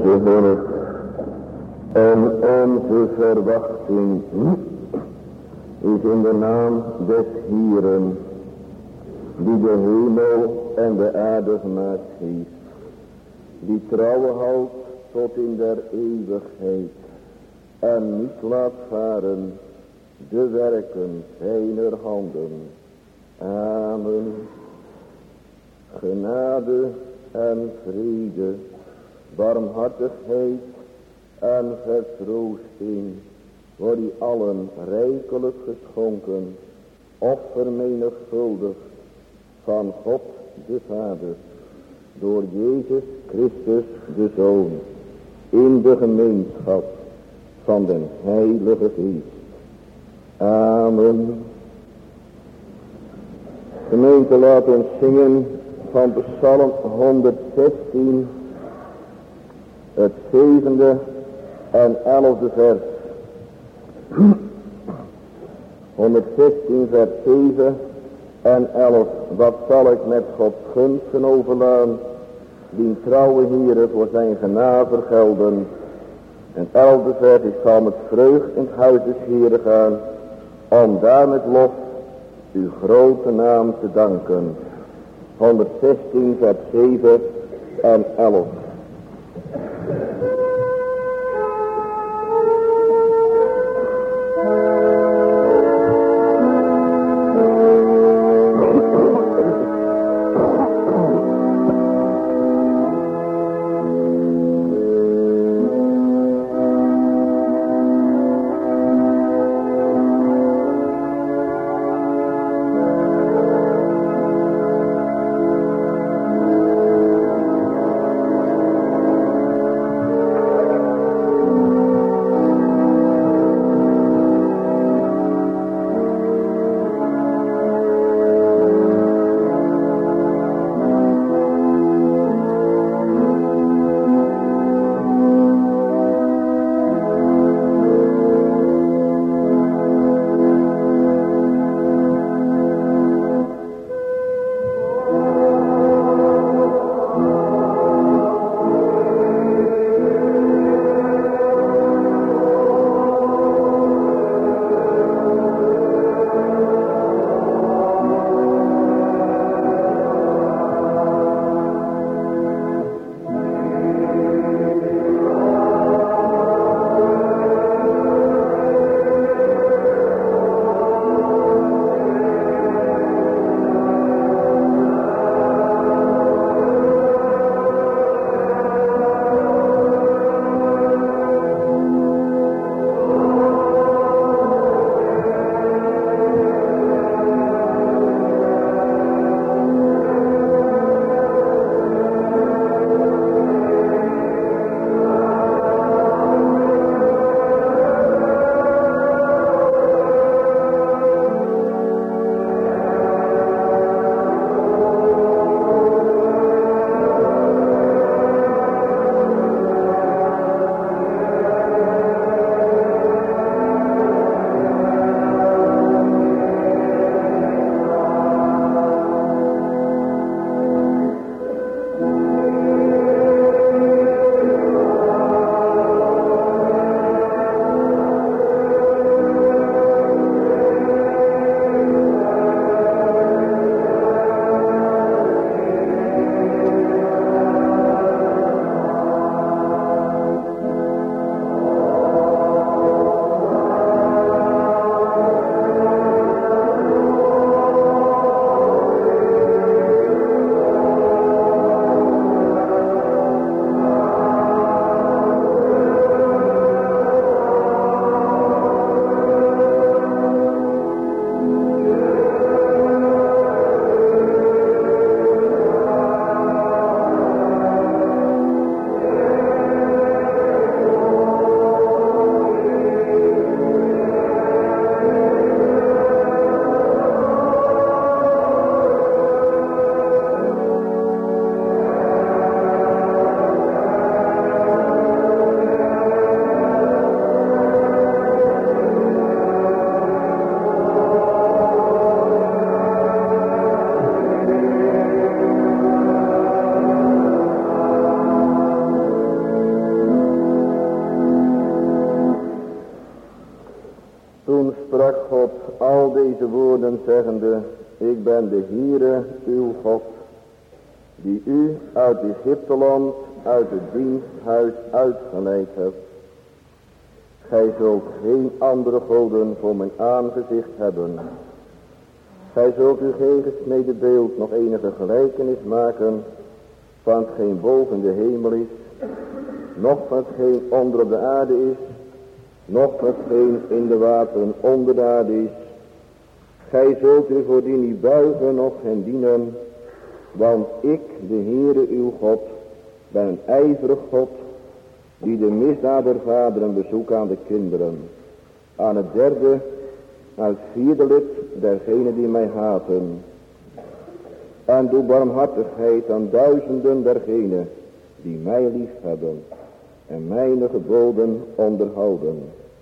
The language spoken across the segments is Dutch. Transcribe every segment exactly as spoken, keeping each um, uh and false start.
onze hulp en onze verwachting is in de naam des Hieren, die de hemel en de aarde gemaakt heeft, die trouwe houdt tot in der eeuwigheid en niet laat varen de werken zijner handen. Amen. Genade en vrede, barmhartigheid en vertroosting wordt die allen rijkelijk geschonken of vermenigvuldigd van God de Vader door Jezus Christus de Zoon in de gemeenschap van den Heilige Geest. Amen. Gemeente, laat ons zingen van Psalm honderdzestien, het zevende en elfde vers. honderdzestien vers zeven en elf. Wat zal ik met Gods gunsten overlaan, die trouwe Heere voor zijn genade vergelden. En elfde vers, ik zal met vreugd in het huis des Heeren gaan, om daar met lof uw grote naam te danken. honderdzestien vers zeven en elf. sprak God al deze woorden zeggende, ik ben de Heere uw God, die u uit Egypteland, uit het diensthuis uitgeleid hebt. Gij zult geen andere goden voor mijn aangezicht hebben. Gij zult u geen gesneden beeld nog enige gelijkenis maken van hetgeen boven de hemel is, noch van hetgeen onder op de aarde is, noch van hetgeen in de wateren onder de aarde is. Gij zult u voor die niet buigen of hen dienen, want ik, de Heere uw God, ben een ijverig God, die de misdaad der vaderen bezoekt aan de kinderen, aan het derde, aan het vierde lid dergenen die mij haten. En doe barmhartigheid aan duizenden dergenen die mij lief hebben en mijn geboden onderhouden.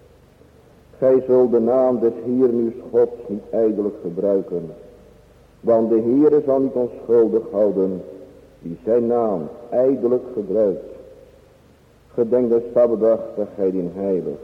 Gij zult de naam des Heeren uws Gods niet ijdelijk gebruiken, want de Heere zal niet onschuldig houden die zijn naam ijdelijk gebruikt. Gedenk de Sabbatdag dat gij dien heiligt.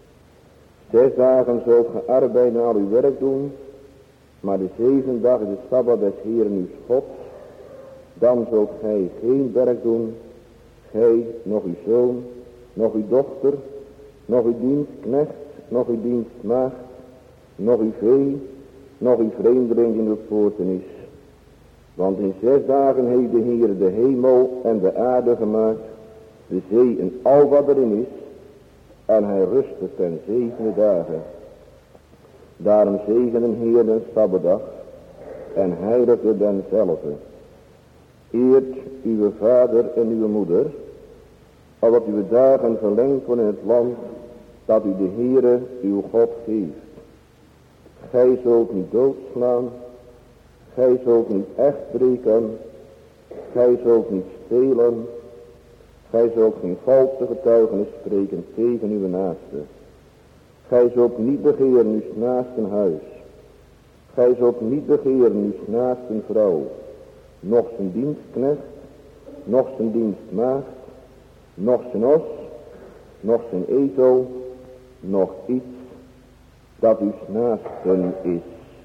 Zes dagen zult ge arbeiden en al uw werk doen, maar de zevende dag is de Sabbat des Heeren uws Gods. Dan zult gij geen werk doen, gij, nog uw zoon, nog uw dochter, nog uw dienstknecht, nog uw dienstmaagd, nog uw vee, nog uw vreemdeling die in de poorten is. Want in zes dagen heeft de Heer de hemel en de aarde gemaakt, de zee en al wat erin is, en hij rustte ten zevende dagen. Daarom zegenen Heer den Sabbatdag en heiligde denzelve. Eert uw vader en uw moeder, opdat uw dagen verlengd worden in het land dat u de Heere uw God geeft. Gij zult niet doodslaan, gij zult niet echt breken, gij zult niet stelen, gij zult geen valse getuigenis spreken tegen uw naaste. Gij zult niet begeren uw naasten huis, gij zult niet begeren uw naasten vrouw, noch zijn dienstknecht, noch zijn dienstmaagd, noch zijn os, noch zijn ezel, noch iets dat uw naasten is.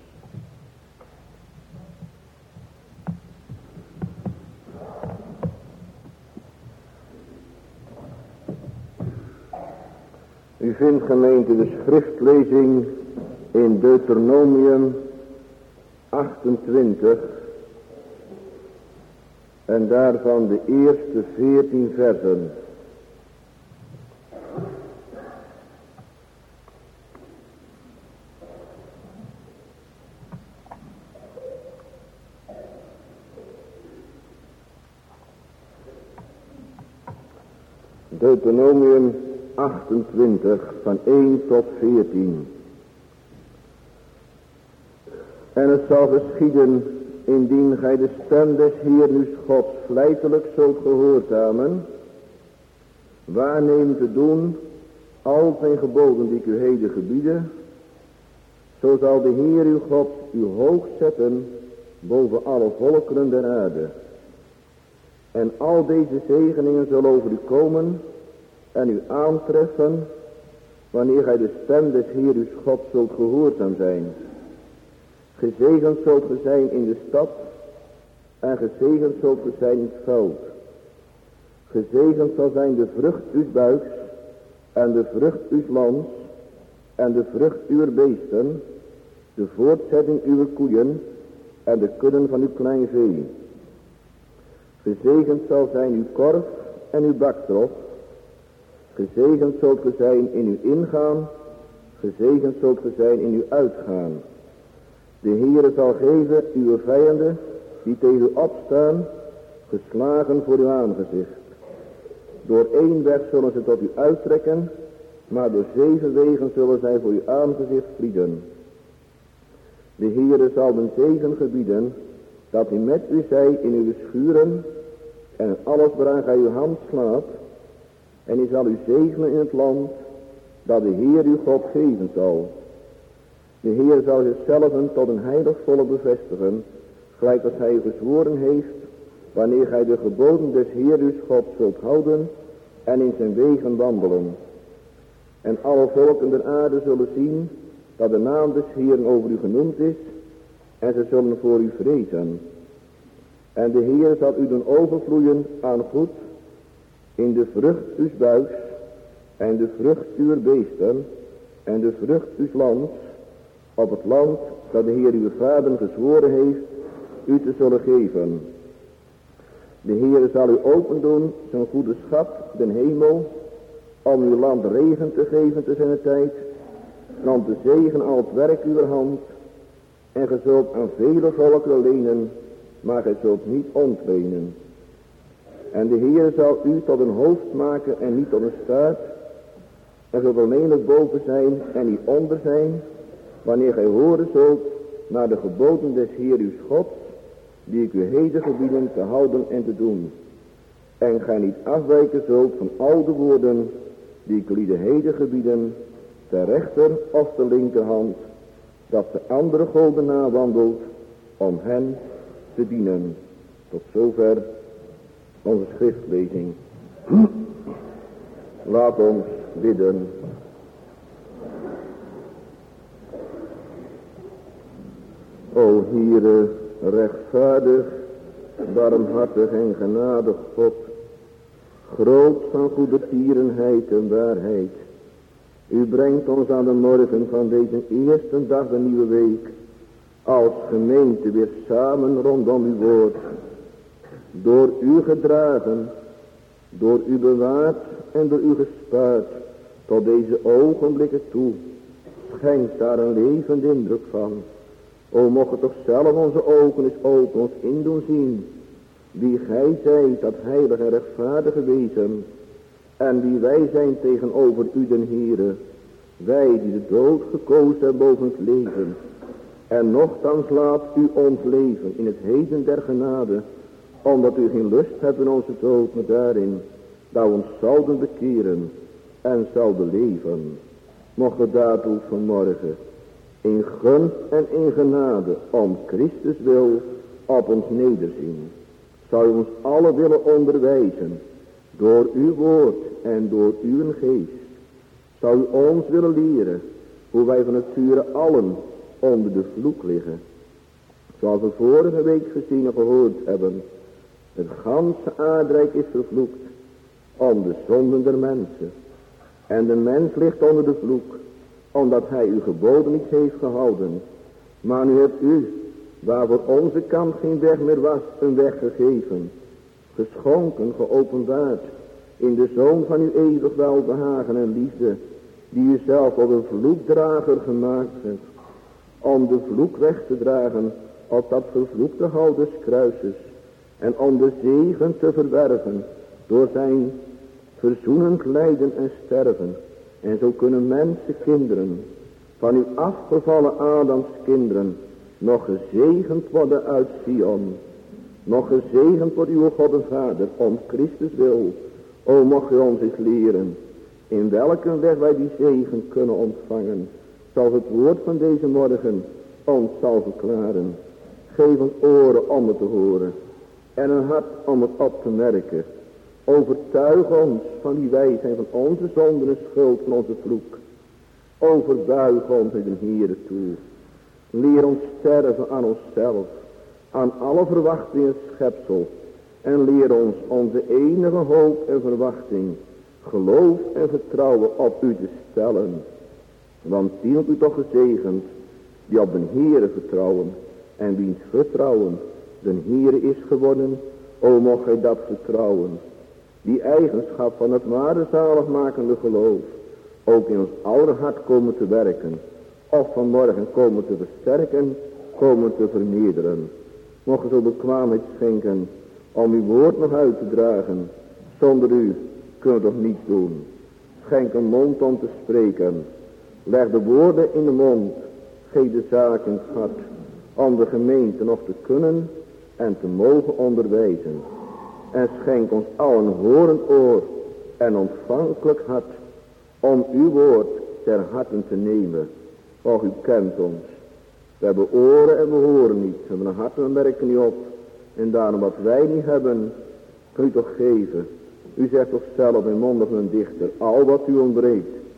U vindt, gemeente, de schriftlezing in Deuteronomium achtentwintig en daarvan de eerste veertien versen. Deuteronomium achtentwintig van één tot veertien. En het zal geschieden, indien gij de stem des Heeren uws Gods vlijtelijk zult gehoorzamen, waarnemen te doen al zijn geboden die ik u heden gebieden, zo zal de Heer uw God u hoog zetten boven alle volkeren der aarde. En al deze zegeningen zullen over u komen en u aantreffen, wanneer gij de stem des Heer uws God zult gehoorzaam zijn. Gezegend zult ge zijn in de stad, en gezegend zult ge zijn in het veld. Gezegend zal zijn de vrucht uws buiks, en de vrucht uws lands, en de vrucht uwer beesten, de voortzetting uwer koeien, en de kudden van uw klein vee. Gezegend zal zijn uw korf en uw baktrog. Gezegend zult ge zijn in uw ingaan, gezegend zult ge zijn in uw uitgaan. De Heere zal geven uw vijanden die tegen u opstaan, geslagen voor uw aangezicht. Door één weg zullen ze tot u uittrekken, maar door zeven wegen zullen zij voor uw aangezicht vliegen. De Heere zal den zegen gebieden, dat hij met u zij in uw schuren en in alles waaraan gij uw hand slaat, en hij zal u zegenen in het land dat de Heer uw God geven zal. De Heer zal zichzelf tot een heilig volk bevestigen, gelijk als hij u gezworen heeft, wanneer gij de geboden des Heer uws God zult houden en in zijn wegen wandelen. En alle volken der aarde zullen zien dat de naam des Heeren over u genoemd is, en ze zullen voor u vrezen. En de Heer zal u doen overvloeien aan goed, in de vrucht uws buiks, en de vrucht uw beesten, en de vrucht uws lands, op het land dat de Heer uw vader gezworen heeft, u te zullen geven. De Heer zal u open doen zijn goede schat, den hemel, om uw land regen te geven te zijn tijd, en om te zegenen al het werk uw hand, en ge zult aan vele volkeren lenen, maar gij zult niet ontlenen. En de Heer zal u tot een hoofd maken en niet tot een staart, en zult alleenlijk boven zijn en niet onder zijn, wanneer gij horen zult naar de geboden des Heer uws Gods, die ik u heden gebieden te houden en te doen. En gij niet afwijken zult van al de woorden, die ik u heden gebieden, ter rechter of ter linkerhand, dat de andere goden nawandelt, om hen te dienen. Tot zover onze schriftlezing. Laat ons bidden. O Heere, rechtvaardig, barmhartig en genadig God, groot van goedertierenheid en waarheid. U brengt ons aan de morgen van deze eerste dag de nieuwe week, als gemeente weer samen rondom uw woord. Door u gedragen, door u bewaard en door u gespaard, tot deze ogenblikken toe, schenkt daar een levende indruk van. O, mocht het toch zelf onze ogen eens open ons in doen zien, wie gij zijt, dat heilige en rechtvaardige wezen, en wie wij zijn tegenover u den Heere, wij die de dood gekozen hebben boven het leven, en nochtans laat u ons leven in het heden der genade, omdat u geen lust hebt in onze dood, maar daarin, dat we ons zouden bekeren en zouden leven. Mocht we daartoe vanmorgen in gunst en in genade om Christus wil op ons nederzien. Zou u ons alle willen onderwijzen door uw woord en door uw geest. Zou u ons willen leren hoe wij van nature allen onder de vloek liggen. Zoals we vorige week gezien en gehoord hebben. Het ganse aardrijk is vervloekt om de zonden der mensen. En de mens ligt onder de vloek, omdat hij uw geboden niet heeft gehouden. Maar nu hebt u, waar voor onze kant geen weg meer was, een weg gegeven. Geschonken, geopenbaard, in de Zoon van uw eeuwig welbehagen en liefde, die u zelf tot een vloekdrager gemaakt hebt. Om de vloek weg te dragen op dat vervloekte hout des kruises. En om de zegen te verwerven door zijn verzoenend lijden en sterven. En zo kunnen mensen, kinderen, van uw afgevallen Adams kinderen, nog gezegend worden uit Sion. Nog gezegend wordt uw God en Vader, om Christus wil. O, mocht u ons eens leren, in welke weg wij die zegen kunnen ontvangen. Zoals het woord van deze morgen ons zal verklaren. Geef ons oren om het te horen. En een hart om het op te merken. Overtuig ons van die wij zijn van onze zonden en schuld van onze vloek. Overbuig ons in de Heere toe. Leer ons sterven aan onszelf. Aan alle verwachtingen schepsel. En leer ons onze enige hoop en verwachting. Geloof en vertrouwen op u te stellen. Want die hebt u toch gezegend. Die op de Heere vertrouwen. En wiens vertrouwen de Heere is geworden. O, mocht gij dat vertrouwen. Die eigenschap van het ware zaligmakende geloof. Ook in ons oude hart komen te werken. Of vanmorgen komen te versterken. Komen te vermeerderen. Mocht u zo bekwaamheid schenken. Om uw woord nog uit te dragen. Zonder u kunnen we toch niets doen. Schenk een mond om te spreken. Leg de woorden in de mond. Geef de zaak in het hart. Om de gemeente nog te kunnen en te mogen onderwijzen. En schenk ons al een horend oor en ontvankelijk hart. Om uw woord ter harten te nemen. Och, u kent ons. We hebben oren en we horen niet. We hebben een hart en we merken niet op. En daarom wat wij niet hebben, kunt u toch geven. U zegt toch zelf in monden van een dichter. Al wat u ontbreekt,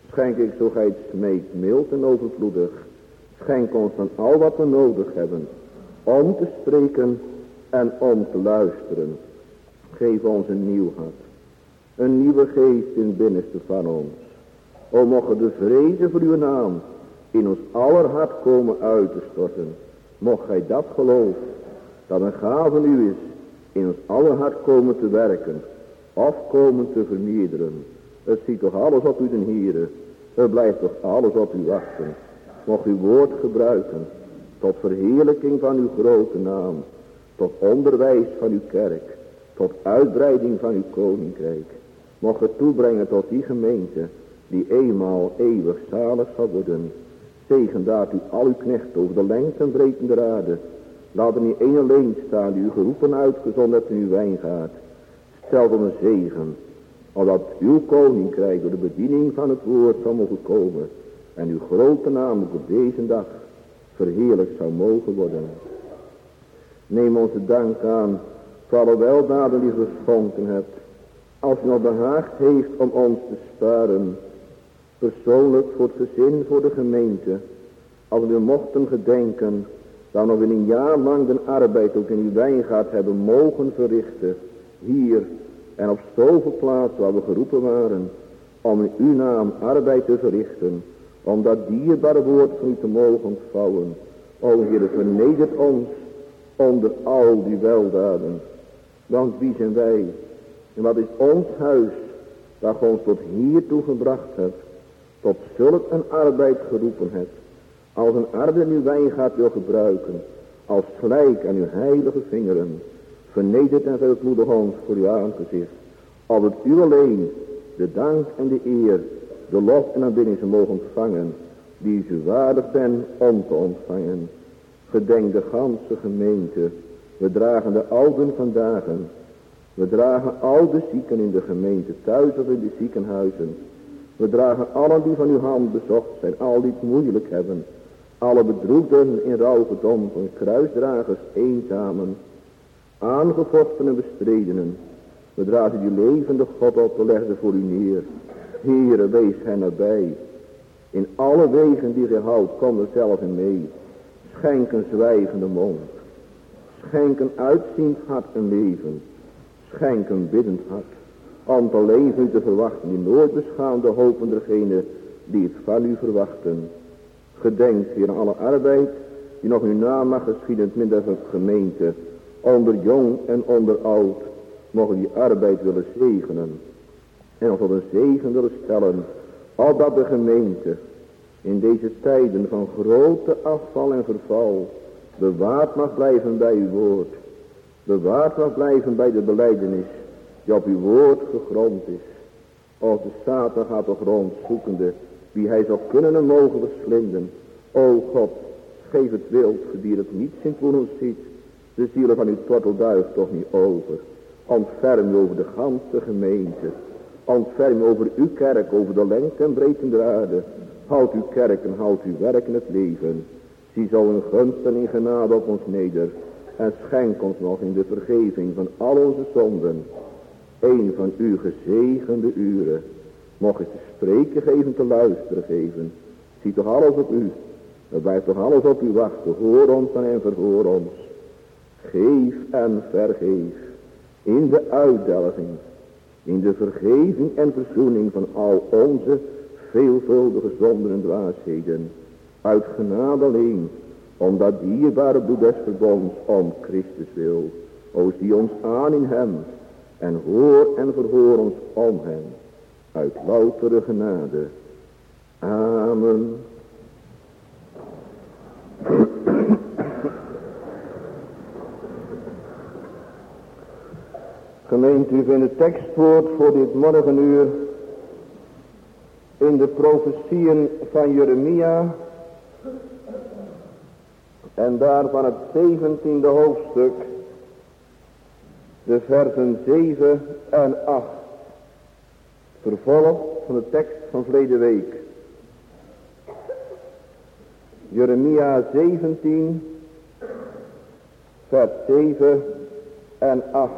Schenk ik zo gij het smeekt mild en overvloedig. Schenk ons van al wat we nodig hebben. Om te spreken en om te luisteren. Geef ons een nieuw hart. Een nieuwe geest in het binnenste van ons. O mocht de vreze voor uw naam in ons aller hart komen uit te storten. Mocht gij dat geloof, dat een gave van u is, in ons aller hart komen te werken. Of komen te vermeerderen. Het ziet toch alles op u den Heere. Het blijft toch alles op u wachten. Mocht uw woord gebruiken. Tot verheerlijking van uw grote naam. Tot onderwijs van uw kerk. Tot uitbreiding van uw koninkrijk. Mocht het toebrengen tot die gemeente. Die eenmaal eeuwig zalig zal worden. Zegen daad u al uw knechten over de lengte en breedte der aarde. Laat er niet één alleen staan die u geroepen uitgezonden hebt in uw wijngaard. Stel dan een zegen. Opdat uw koninkrijk door de bediening van het woord zal mogen komen. En uw grote naam ook op deze dag verheerlijkt zou mogen worden. Neem onze dank aan voor alle weldaden die u geschonken hebt. Als u nog behaagd heeft om ons te sparen. Persoonlijk voor het gezin, voor de gemeente. Als we mochten gedenken dat we een jaar lang de arbeid ook in uw wijngaard hebben mogen verrichten. Hier en op zoveel plaatsen waar we geroepen waren. Om in uw naam arbeid te verrichten. Om dat dierbare woord van u te mogen ontvouwen. O Heer, vernedert ons onder al die weldaden. Want wie zijn wij? En wat is ons huis dat gij ons tot hiertoe gebracht hebt. Tot zulk een arbeid geroepen hebt. Als een arme uw wijngaard wil gebruiken. Als slijk aan uw heilige vingeren. Vernedert en veelvloedig ons voor uw aangezicht. Opdat u alleen de dank en de eer, de lof en aanbidding zou mogen ontvangen. Die u waardig bent om te ontvangen. Gedenk de ganse gemeente. We dragen de ouden vandaag. We dragen al de zieken in de gemeente, thuis of in de ziekenhuizen. We dragen allen die van uw hand bezocht zijn, al die het moeilijk hebben. Alle bedroefden in rouwgedompen, kruisdragers, eenzamen, aangevochten en bestredenen. We dragen uw levende God op, we leggen ze voor u neer. Heere, wees hen nabij. In alle wegen die gij houdt, kom er zelf in mee. Schenk een zwijgende mond. Schenk een uitziend hart en leven. Schenk een biddend hart. Om te leven u te verwachten, die nooit beschaamde hopen dergenen die het van u verwachten. Gedenk hier aan alle arbeid, die nog uw naam mag geschieden, midden van de gemeente. Onder jong en onder oud, mogen die arbeid willen zegenen. En ons tot een zegen willen stellen, opdat de gemeente in deze tijden van grote afval en verval bewaard mag blijven bij uw woord. Bewaard mag blijven bij de belijdenis die op uw woord gegrond is. Als de Satan gaat toch rond zoekende wie hij zou kunnen en mogen verslinden. O God, geef het wildgedier dat niet in het woelen ziet. De zielen van uw tortelduif toch niet over. Ontferm u over de ganse gemeente. Ontferm u over uw kerk, over de lengte en breedte der aarde. Houd uw kerk en houd uw werk in het leven. Zie zo een gunst en in genade op ons neder. En schenk ons nog in de vergeving van al onze zonden. Een van uw gezegende uren. Mocht het te spreken geven, te luisteren geven. Zie toch alles op u. Er blijft toch alles op u wachten. Hoor ons en verhoor ons. Geef en vergeef. In de uitdelging. In de vergeving en verzoening van al onze veelvuldige zonden en dwaasheden. Uit genade alleen. Om dat dierbare bloed des verbonds om Christus wil. O zie ons aan in hem. En hoor en verhoor ons om hem. Uit loutere genade. Amen. Gemeente, u vindt het tekstwoord voor dit morgenuur in de profetieën van Jeremia en daarvan het zeventiende hoofdstuk, de versen zeven en acht, vervolg van de tekst van verleden week. Jeremia zeventien, vers zeven en acht.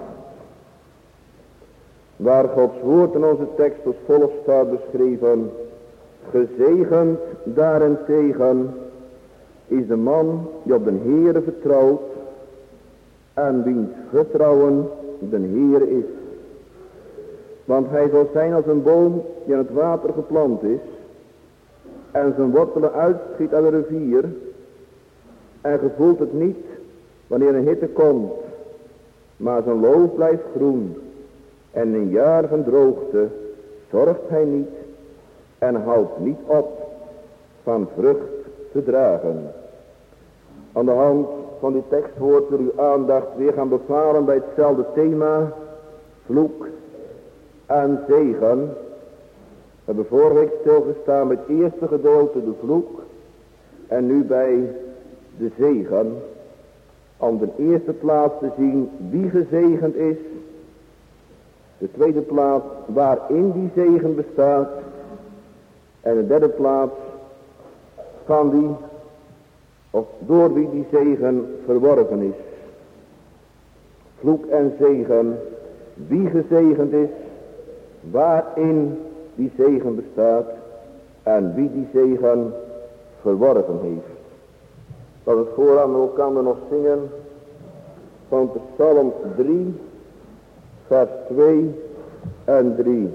Waar Gods woord in onze tekst als volgt staat beschreven. Gezegend daarentegen is de man die op de Heere vertrouwt en wiens vertrouwen de Heere is. Want hij zal zijn als een boom die aan het water geplant is en zijn wortelen uitschiet aan de rivier en gevoelt het niet wanneer een hitte komt, maar zijn loof blijft groen en in een jaar van droogte zorgt hij niet en houdt niet op van vrucht te dragen. Aan de hand van die tekstwoord wil uw aandacht weer gaan bevaren bij hetzelfde thema, vloek en zegen. We hebben vorige week stilgestaan bij het eerste gedeelte, de vloek, en nu bij de zegen. Om de eerste plaats te zien wie gezegend is, de tweede plaats waarin die zegen bestaat, en de derde plaats van wie of door wie die zegen verworven is. Vloek en zegen, wie gezegend is, waarin die zegen bestaat en wie die zegen verworven heeft. Dat het vooraan we elkaar nog zingen van Psalm drie, vers twee en drie.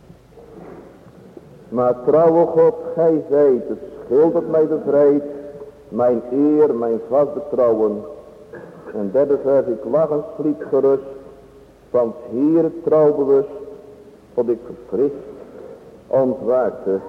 Maar trouwe God, gij zijt het schild dat mij bevrijdt, mijn eer, mijn vast betrouwen. En derde vers, ik lachend sliep gerust, van het Heere trouw bewust, tot ik verfrist ontwaakte.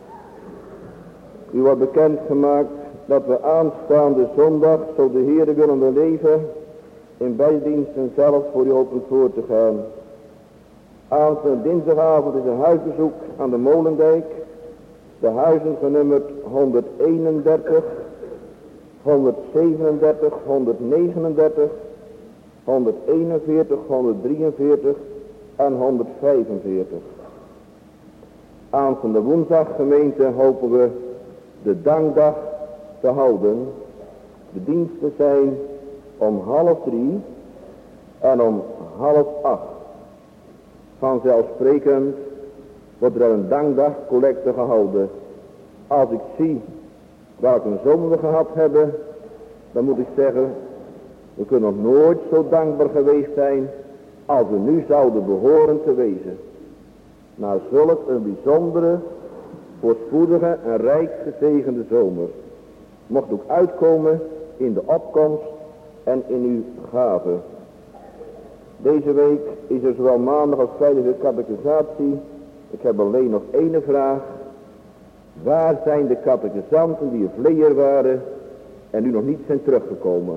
U wordt bekendgemaakt dat we aanstaande zondag, zo de Heere willen leven, in bijdiensten zelf voor u open voor te gaan. Aanstaande dinsdagavond is een huisbezoek aan de Molendijk. De huizen genummerd honderdeenendertig, honderdzevenendertig, honderdnegenendertig, honderdeenenveertig, honderddrieënveertig en honderdvijfenveertig. Aanstaande woensdag gemeente hopen we de dankdag te houden. De diensten zijn om half drie en om half acht. Vanzelfsprekend wordt er een dankdag collecte gehouden. Als ik zie welke een zomer we gehad hebben, dan moet ik zeggen, we kunnen nog nooit zo dankbaar geweest zijn als we nu zouden behoren te wezen. Na zulk een bijzondere, voorspoedige en rijk gezegende zomer. Mocht ook uitkomen in de opkomst en in uw gave. Deze week is er zowel maandag als vrijdag de catechisatie. Ik heb alleen nog één vraag. Waar zijn de catechisanten die vleer waren en nu nog niet zijn teruggekomen?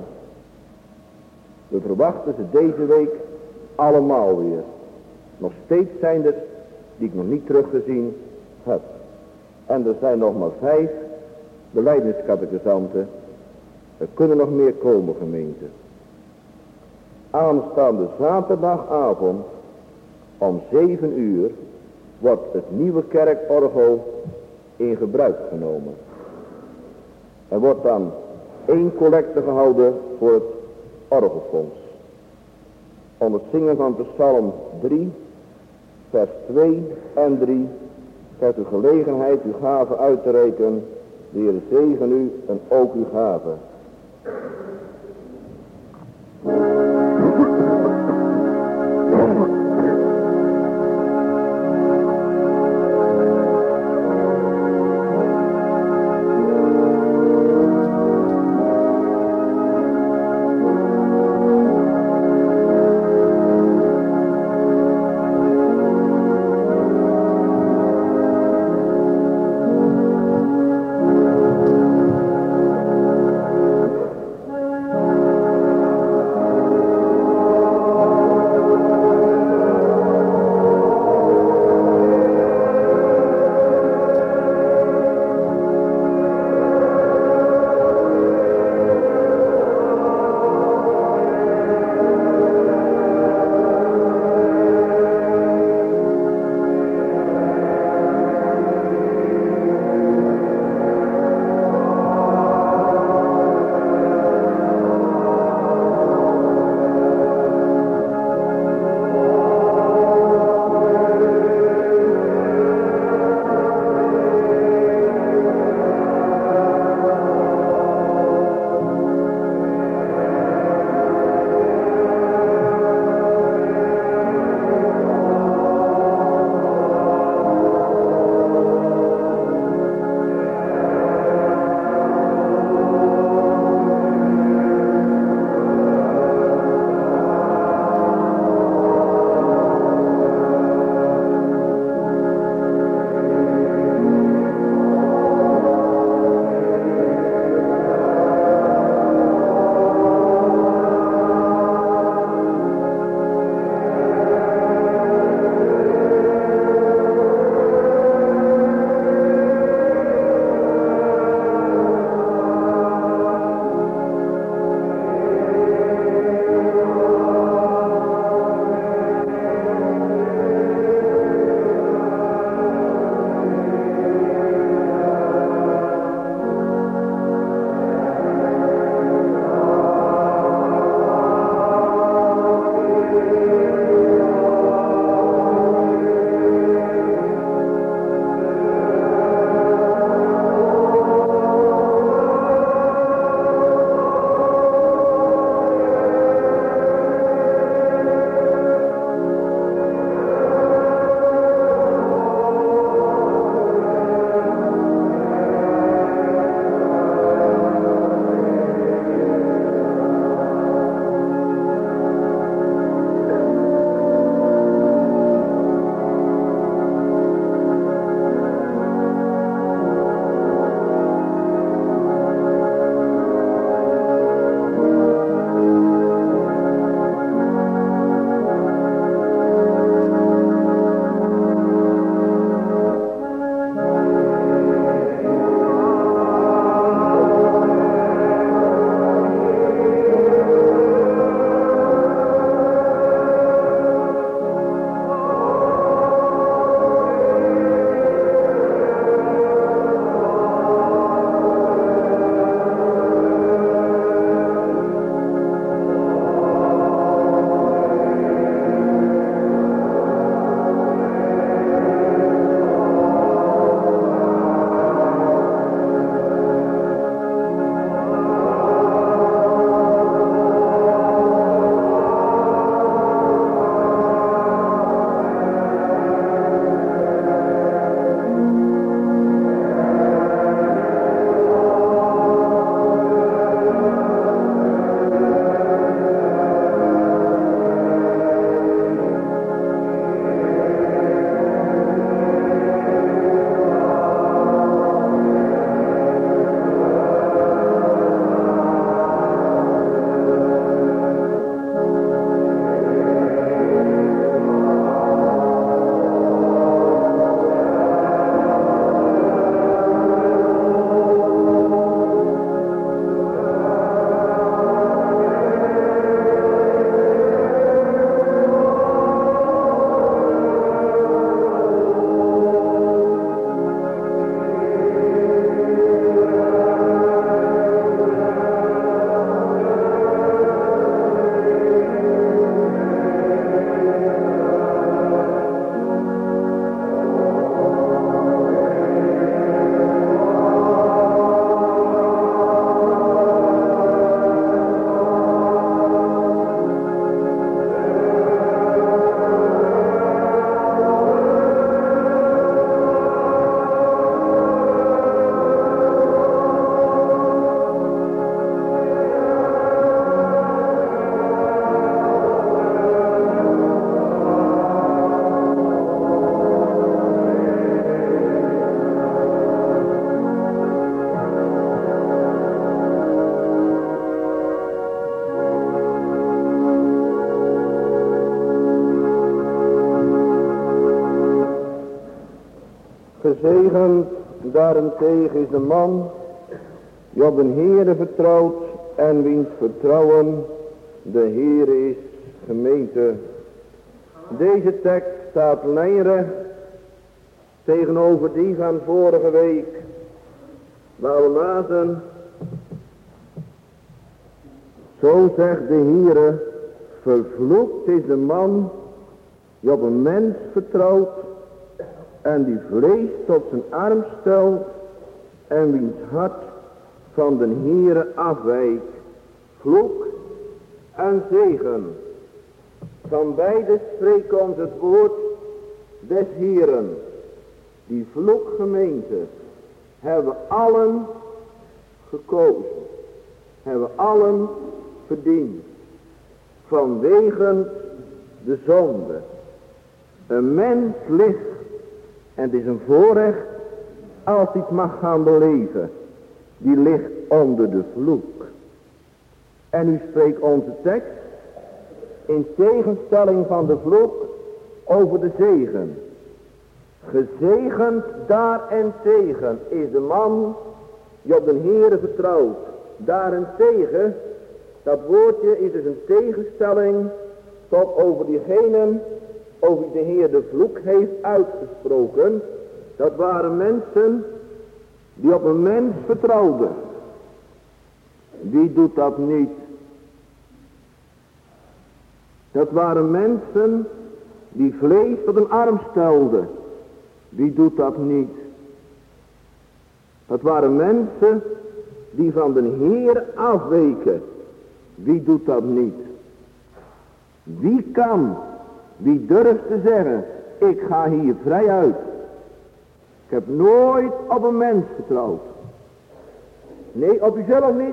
We verwachten ze deze week allemaal weer. Nog steeds zijn er die ik nog niet teruggezien heb. En er zijn nog maar vijf belijdeniscatechisanten. Er kunnen nog meer komen, gemeente. Aanstaande zaterdagavond om zeven uur wordt het nieuwe kerkorgel in gebruik genomen. Er wordt dan één collecte gehouden voor het orgelfonds. Onder het zingen van Psalm drie, vers twee en drie, krijgt u gelegenheid uw gave uit te reiken. De Heer zegen u en ook uw gave. Gezegend daarentegen is de man die op een Heere vertrouwt en wiens vertrouwen de Heere is, gemeente. Deze tekst staat lijnrecht tegenover die van vorige week, waar we lazen: zo zegt de Heere, vervloekt is de man die op een mens vertrouwt en die vlees tot zijn arm stelt en wiens hart van den Heere afwijkt. Vloek en zegen, van beide spreekt ons het woord des Heeren. Die vloek, gemeente, hebben allen gekozen, hebben allen verdiend, vanwege de zonde. Een mens ligt, en het is een voorrecht als hij het mag gaan beleven, die ligt onder de vloek. En nu spreekt onze tekst in tegenstelling van de vloek over de zegen. Gezegend daarentegen is de man die op de Heere vertrouwt. Daarentegen, dat woordje is dus een tegenstelling tot over diegenen over wie de Heer de vloek heeft uitgesproken. Dat waren mensen die op een mens vertrouwden. Wie doet dat niet? Dat waren mensen die vlees tot een arm stelden. Wie doet dat niet? Dat waren mensen die van de Heer afweken. Wie doet dat niet? Wie kan, wie durft te zeggen, ik ga hier vrij uit. Ik heb nooit op een mens vertrouwd. Nee, op uzelf niet.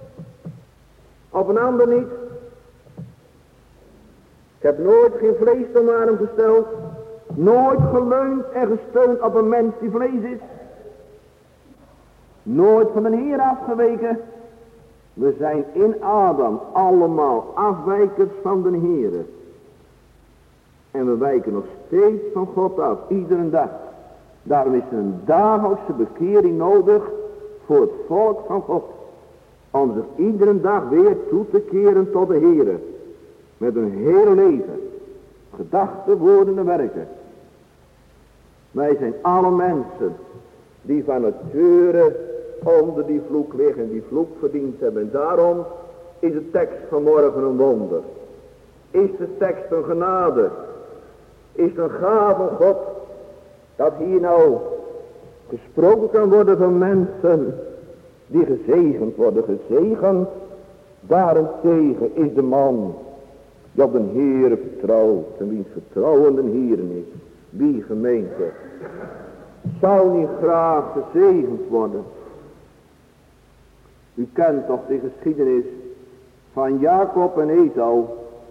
Op een ander niet. Ik heb nooit geen vlees tot mijn arm gesteld. Nooit geleund en gesteund op een mens die vlees is. Nooit van de Heer afgeweken. We zijn in Adam allemaal afwijkers van de Heer. En we wijken nog steeds van God af, iedere dag. Daarom is er een dagelijkse bekering nodig voor het volk van God. Om zich iedere dag weer toe te keren tot de Heer. Met een hele leven. Gedachten, woorden en werken. Wij zijn alle mensen die van nature onder die vloek liggen, die vloek verdiend hebben. En daarom is de tekst vanmorgen een wonder. Is de tekst een genade. Is het een gave van God. Dat hier nou gesproken kan worden van mensen die gezegend worden. Gezegend daarentegen is de man die op de Heere vertrouwt. En wiens vertrouwen de Heere is. Wie, gemeente, zou niet graag gezegend worden? U kent toch de geschiedenis van Jacob en Esau.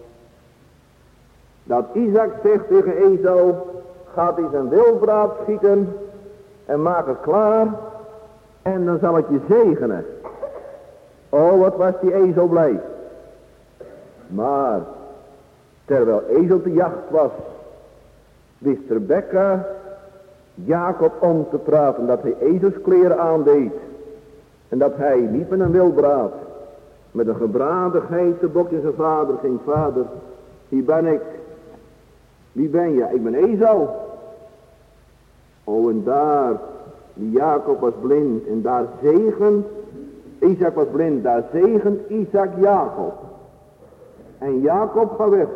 Dat Isaac zegt tegen Esau, gaat hij zijn wilbraad schieten en maak het klaar en dan zal ik je zegenen. Oh, wat was die Esau blij. Maar terwijl Esau op de jacht was, wist Rebekka Jacob om te praten dat hij Esau's kleren aandeed. En dat hij niet met een wilbraad, met een gebraden geitenbok in zijn vader ging. Vader, hier ben ik. Wie ben je? Ik ben Esau. Oh, en daar, die Jacob was blind en daar zegent, Isaac was blind, daar zegent Isaac Jacob. En Jacob gaat weg.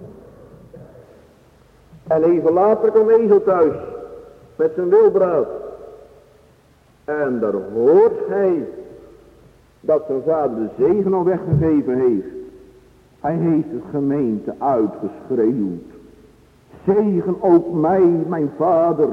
En even later kwam Esau thuis met zijn wilbraad. En daar hoort hij dat zijn vader de zegen al weggegeven heeft. Hij heeft de gemeente uitgeschreeuwd. Zegen ook mij, mijn vader.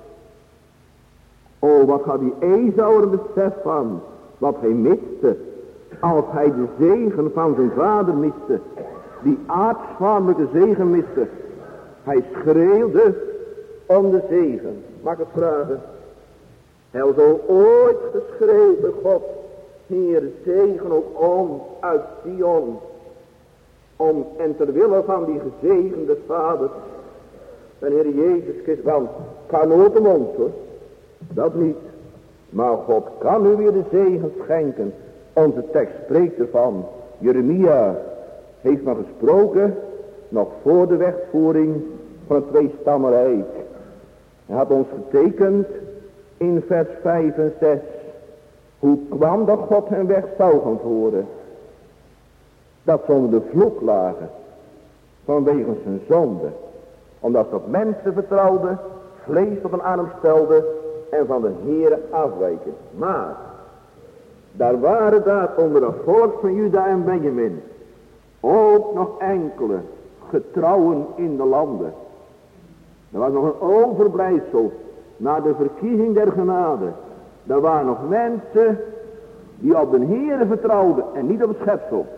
Oh, wat had die Esau er besef van, wat hij miste, als hij de zegen van zijn vader miste, die aartsvaderlijke zegen miste. Hij schreeuwde om de zegen. Mag ik het vragen? Hij had zo ooit geschreeuwd bij God, Heer, zegen ook ons uit Sion, om en ter wille van die gezegende vader, en Heer Jezus Christus, want kan nooit de mond hoor, Dat niet. Maar God kan u weer de zegen schenken. Onze tekst spreekt ervan. Jeremia heeft maar gesproken, nog voor de wegvoering van het tweestammenrijk. Hij had ons getekend in vers vijf en zes. Hoe kwam dat God hen weg zou gaan voeren? Dat ze onder de vloek lagen. Vanwege zijn zonde. Omdat ze op mensen vertrouwden, vlees op een arm stelden en van de Heere afwijken. Maar daar waren daar onder het volk van Juda en Benjamin ook nog enkele getrouwen in de landen. Er was nog een overblijfsel na de verkiezing der genade. Er waren nog mensen die op de Heere vertrouwden en niet op het schepsel.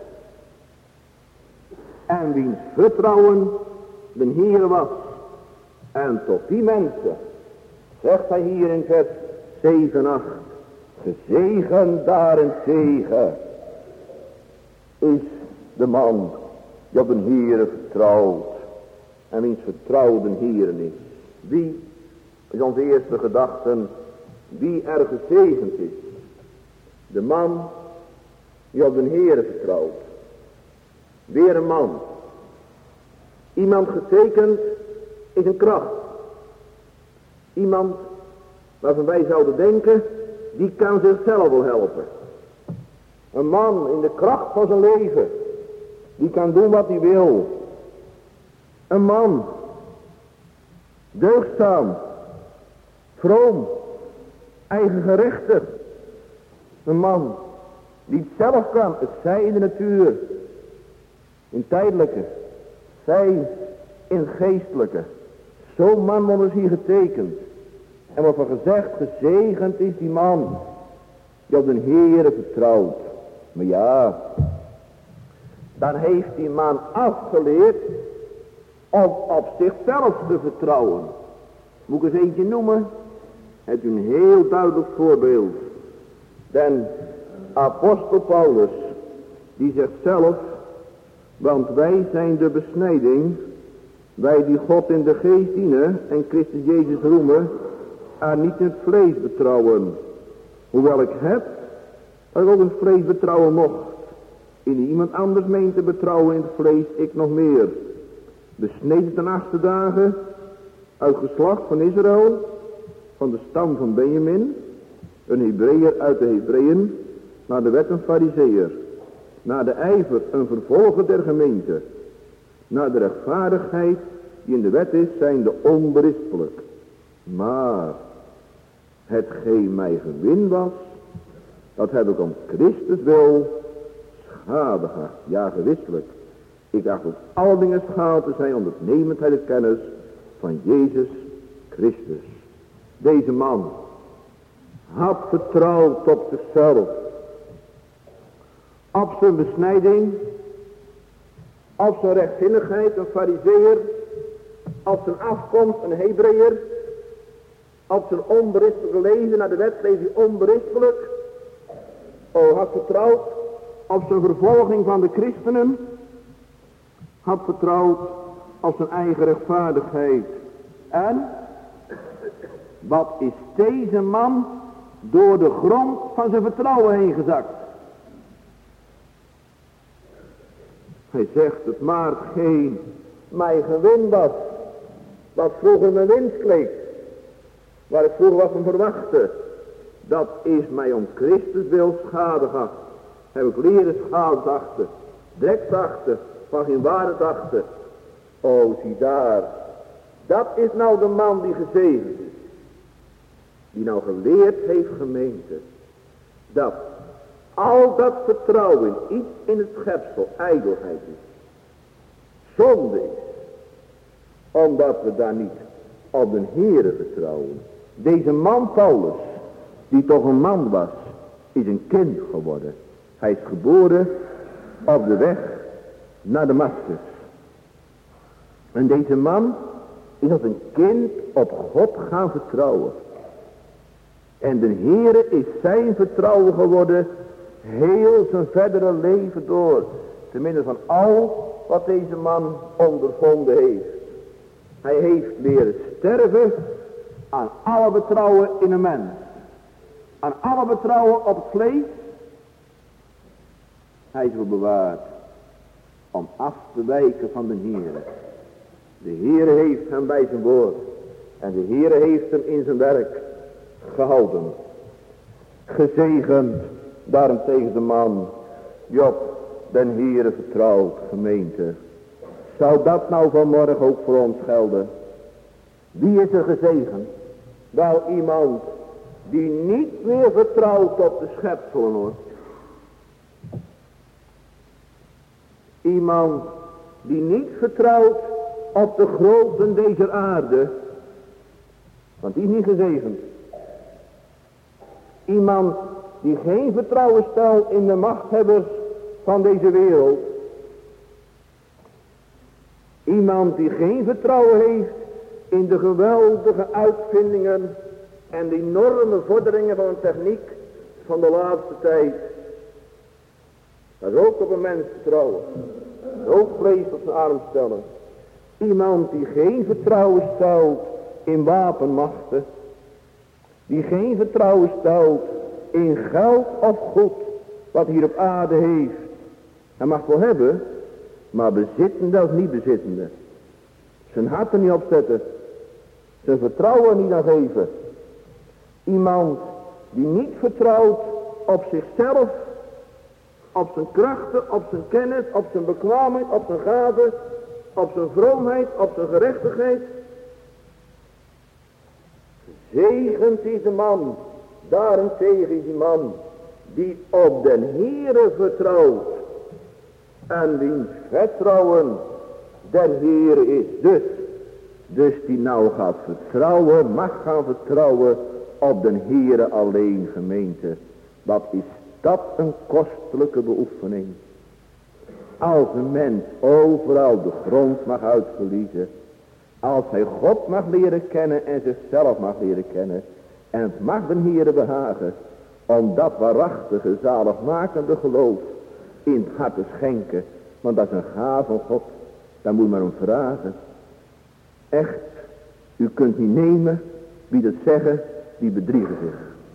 En wiens vertrouwen de Heere was. En tot die mensen zegt hij hier in vers zeven en acht. Gezegend daarentegen is de man die op de Heere vertrouwt. En wiens vertrouwen de Heere is. Wie is onze eerste gedachte? Wie er gezegend is. De man die op de Heere vertrouwt. Weer een man. Iemand getekend is een kracht. Iemand waarvan wij zouden denken, die kan zichzelf wel helpen. Een man in de kracht van zijn leven. Die kan doen wat hij wil. Een man. Deugdzaam. Vroom. Eigengerechtig. Een man die het zelf kan. Het zij in de natuur. In tijdelijke. Zij in geestelijke. Zo'n man wordt dus hier getekend. En wat er gezegd, gezegend is die man die op de Heere vertrouwt. Maar ja, dan heeft die man afgeleerd om op zichzelf te vertrouwen. Moet ik eens eentje noemen? Het is een heel duidelijk voorbeeld. Den apostel Paulus, die zegt zelf, want wij zijn de besnijding, wij die God in de geest dienen en Christus Jezus roemen, en niet in het vlees betrouwen. Hoewel ik heb, dat ik ook in het vlees betrouwen mocht. In iemand anders meent te betrouwen in het vlees, ik nog meer. Besneden ten achtste dagen, uit geslacht van Israël, van de stam van Benjamin, een Hebreeër uit de Hebreeën, naar de wet een Farizeeër, naar de ijver een vervolger der gemeente, naar de rechtvaardigheid die in de wet is, zijn de onberispelijk. Maar hetgeen mij gewin was, dat heb ik om Christus wil schade geacht. Ja, gewisselijk. Ik acht op alle dingen schade te zijn om het nemendheid en kennis van Jezus Christus. Deze man had vertrouwd op zichzelf, op zijn besnijding, op zijn rechtzinnigheid, een Farizeeër, op zijn afkomst, een Hebreeër, op zijn onberispelijke leven, naar de wet leef hij onberispelijk. O, had vertrouwd op zijn vervolging van de christenen, had vertrouwd op zijn eigen rechtvaardigheid. En wat is deze man door de grond van zijn vertrouwen heen gezakt? Hij zegt het maar geen mij gewin was, wat vroeger mijn winst kleed, waar ik vroeger wat van verwachtte, dat is mij om Christus wil schade gehad. Heb ik leren schade te achten, drek te achten, van geen waarde te achten. O, zie daar, dat is nou de man die gezegend is, die nou geleerd heeft gemeente, dat al dat vertrouwen iets in het schepsel ijdelheid is, zonde is, omdat we daar niet op de Heere vertrouwen. Deze man Paulus, die toch een man was, is een kind geworden. Hij is geboren op de weg naar Damascus. En deze man is als een kind op God gaan vertrouwen. En de Heere is zijn vertrouwen geworden, heel zijn verdere leven door. Te midden van al wat deze man ondervonden heeft. Hij heeft leren sterven aan alle betrouwen in een mens, aan alle betrouwen op het vlees. Hij is ervoor bewaard om af te wijken van de Heere. De Heere heeft hem bij zijn woord en de Heere heeft hem in zijn werk gehouden. Gezegend daarentegen de man Job den Heere vertrouwt, gemeente. Zou dat nou vanmorgen ook voor ons gelden? Wie is er gezegend? Wel iemand die niet meer vertrouwt op de schepselen, hoor. Iemand die niet vertrouwt op de groten deze aarde. Want die is niet gezegend. Iemand die geen vertrouwen stelt in de machthebbers van deze wereld. Iemand die geen vertrouwen heeft in de geweldige uitvindingen en de enorme vorderingen van de techniek van de laatste tijd. Dat is ook op een mens vertrouwen. Dat is ook vlees op zijn arm stellen. Iemand die geen vertrouwen stelt in wapenmachten. Die geen vertrouwen stelt in geld of goed wat hier op aarde heeft. Hij mag wel hebben, maar bezittende of niet bezittende. Zijn hart er niet op zetten. Zijn vertrouwen niet aan geven. Iemand die niet vertrouwt op zichzelf, op zijn krachten, op zijn kennis, op zijn bekwaamheid, op zijn gave, op zijn vroomheid, op zijn gerechtigheid. Zegend is de man, daarentegen is die man die op den Heere vertrouwt en wiens vertrouwen den Heere is. Dus, dus die nou gaat vertrouwen, mag gaan vertrouwen op den Heere alleen, gemeente. Wat is dat een kostelijke beoefening. Als een mens overal de grond mag uitverliezen. Als hij God mag leren kennen en zichzelf mag leren kennen. En het mag den Heere behagen om dat waarachtige, zaligmakende geloof in het hart te schenken. Want dat is een gave van God. Dan moet je maar hem vragen. Echt, u kunt niet nemen wie dat zeggen, die bedriegen zich.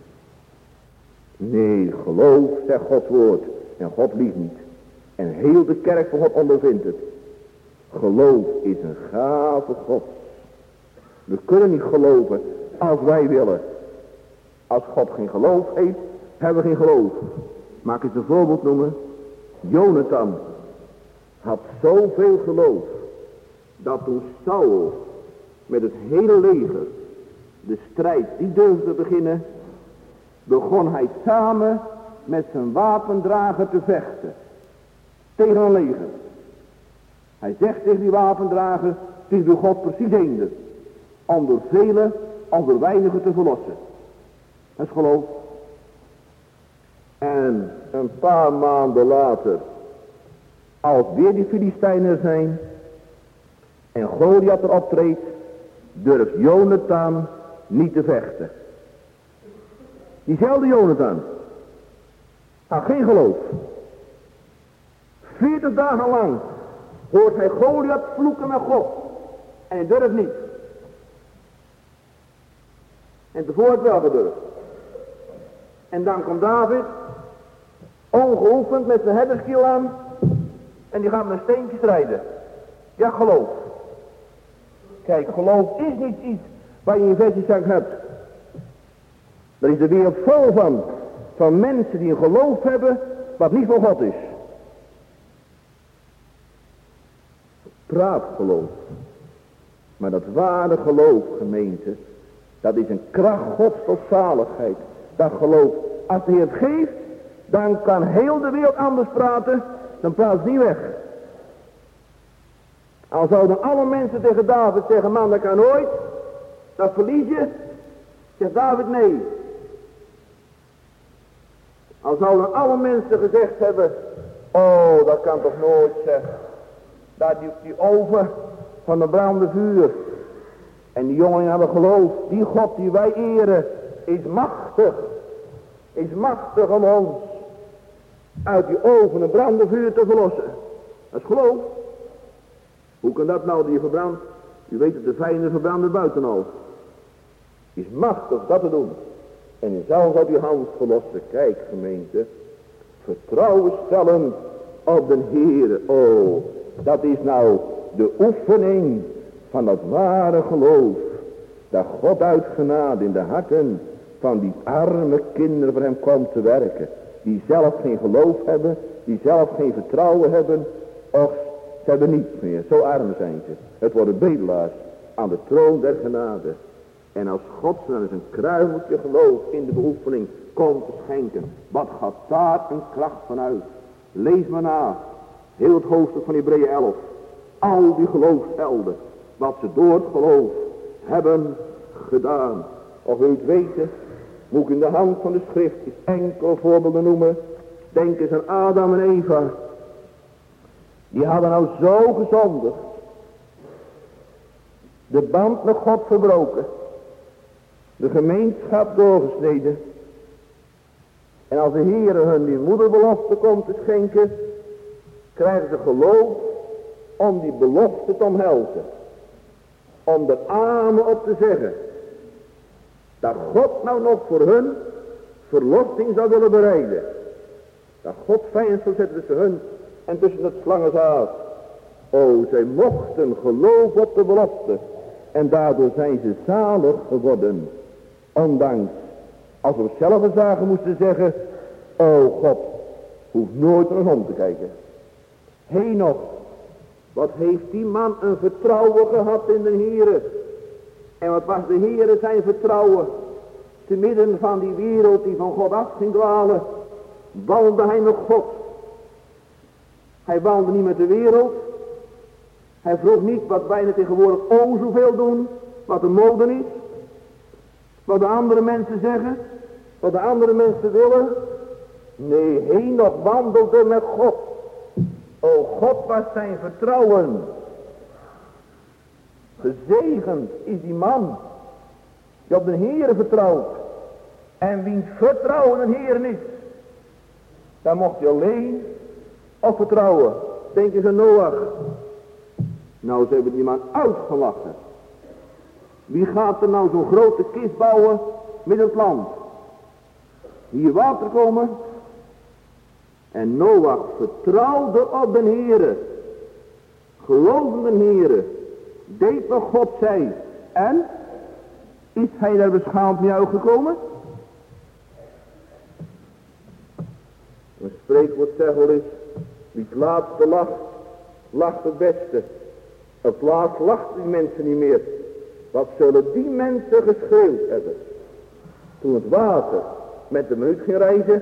Nee, geloof, zegt Gods woord. En God liegt niet. En heel de kerk van God ondervindt het. Geloof is een gave God. We kunnen niet geloven als wij willen. Als God geen geloof heeft, hebben we geen geloof. Mag ik eens een voorbeeld noemen? Jonathan had zoveel geloof, dat toen Saul met het hele leger de strijd die durfde beginnen, begon hij samen met zijn wapendrager te vechten. Tegen een leger. Hij zegt tegen die wapendrager, het is door God precies eender. Om door velen, om door weinigen te verlossen. Dat is geloof. En een paar maanden later, als weer die Filistijnen er zijn, en Goliath er optreedt, durft Jonathan niet te vechten. Diezelfde Jonathan had geen geloof. Veertig dagen lang hoort hij Goliath vloeken naar God. En hij durft niet. En tevoren het wel gedurfd. En dan komt David, ongeoefend met zijn herderskiel aan, en die gaat met een steentje strijden. Ja, geloof. Kijk, geloof is niet iets waar je in versiezak hebt. Daar is de wereld vol van. Van mensen die een geloof hebben wat niet van God is. Praatgeloof. Maar dat ware geloof, gemeente, dat is een kracht Gods tot zaligheid. Dat geloof, als de Heer het geeft, dan kan heel de wereld anders praten, dan praat het niet weg. Al zouden alle mensen tegen David zeggen, man, dat kan nooit, dat verlies je, zegt David nee. Al zouden alle mensen gezegd hebben, oh, dat kan toch nooit, zeg. Daar die, die oven van de brandende vuur. En die jongen hebben geloof, die God die wij eren, is machtig. Is machtig om ons uit die oven een brandende vuur te verlossen. Dat is geloof. Hoe kan dat nou die verbrandt? U weet dat de vijanden verbranden buiten al. is machtig dat te doen. En je zal uit uw hand verlossen. Kijk gemeente, vertrouwen stellen op de Heere. Oh, dat is nou de oefening van dat ware geloof. Dat God uit genade in de harten van die arme kinderen voor hem komt te werken. Die zelf geen geloof hebben, die zelf geen vertrouwen hebben. Of ze hebben niets meer, zo arm zijn ze. Het worden bedelaars aan de troon der genade. En als God dan eens een kruimeltje geloof in de beoefening komt te schenken. Wat gaat daar een kracht van uit. Lees maar na. Heel het hoofdstuk van Hebreeën elf. Al die geloofshelden. Wat ze door het geloof hebben gedaan. Of u het weten, moet ik in de hand van de schrift enkele voorbeelden noemen. Denk eens aan Adam en Eva. Die hadden nou zo gezondigd. De band met God verbroken. De gemeenschap doorgesneden. En als de Heere hun die moederbelofte komt te schenken, krijgen ze geloof om die belofte te omhelzen. Om er amen op te zeggen. Dat God nou nog voor hun verlossing zou willen bereiden. Dat God vijand zou zetten tussen hun en tussen het slangenzaad. O, zij mochten geloven op de belofte. En daardoor zijn ze zalig geworden. Ondanks, als we zelf zagen moesten zeggen, o God, hoeft nooit naar ons om te kijken. Henoch, wat heeft die man een vertrouwen gehad in de Heere. En wat was de Heere zijn vertrouwen. Te midden van die wereld die van God af ging dwalen, wandelde hij met God. Hij wandelde niet met de wereld. Hij vroeg niet wat wij tegenwoordig o zoveel doen, wat de mode is. Wat de andere mensen zeggen, wat de andere mensen willen. Nee, Henoch wandelde met God. O, God was zijn vertrouwen. Gezegend is die man die op de Heere vertrouwt. En wiens vertrouwen een Heer is. Daar mocht hij alleen op vertrouwen. Denk eens aan Noach. Nou, ze hebben die man uitgelachen. Wie gaat er nou zo'n grote kist bouwen met het land? Hier water komen. En Noach vertrouwde op de Heere. Geloofde de Heere. Deed wat God zei. En? Is hij daar beschaamd mee uitgekomen? Een spreekwoord zegt wel eens. Wie het laatste lacht, lacht het beste. Het laatst lachten die mensen niet meer. Wat zullen die mensen geschreeuwd hebben. Toen het water met de minuut ging reizen.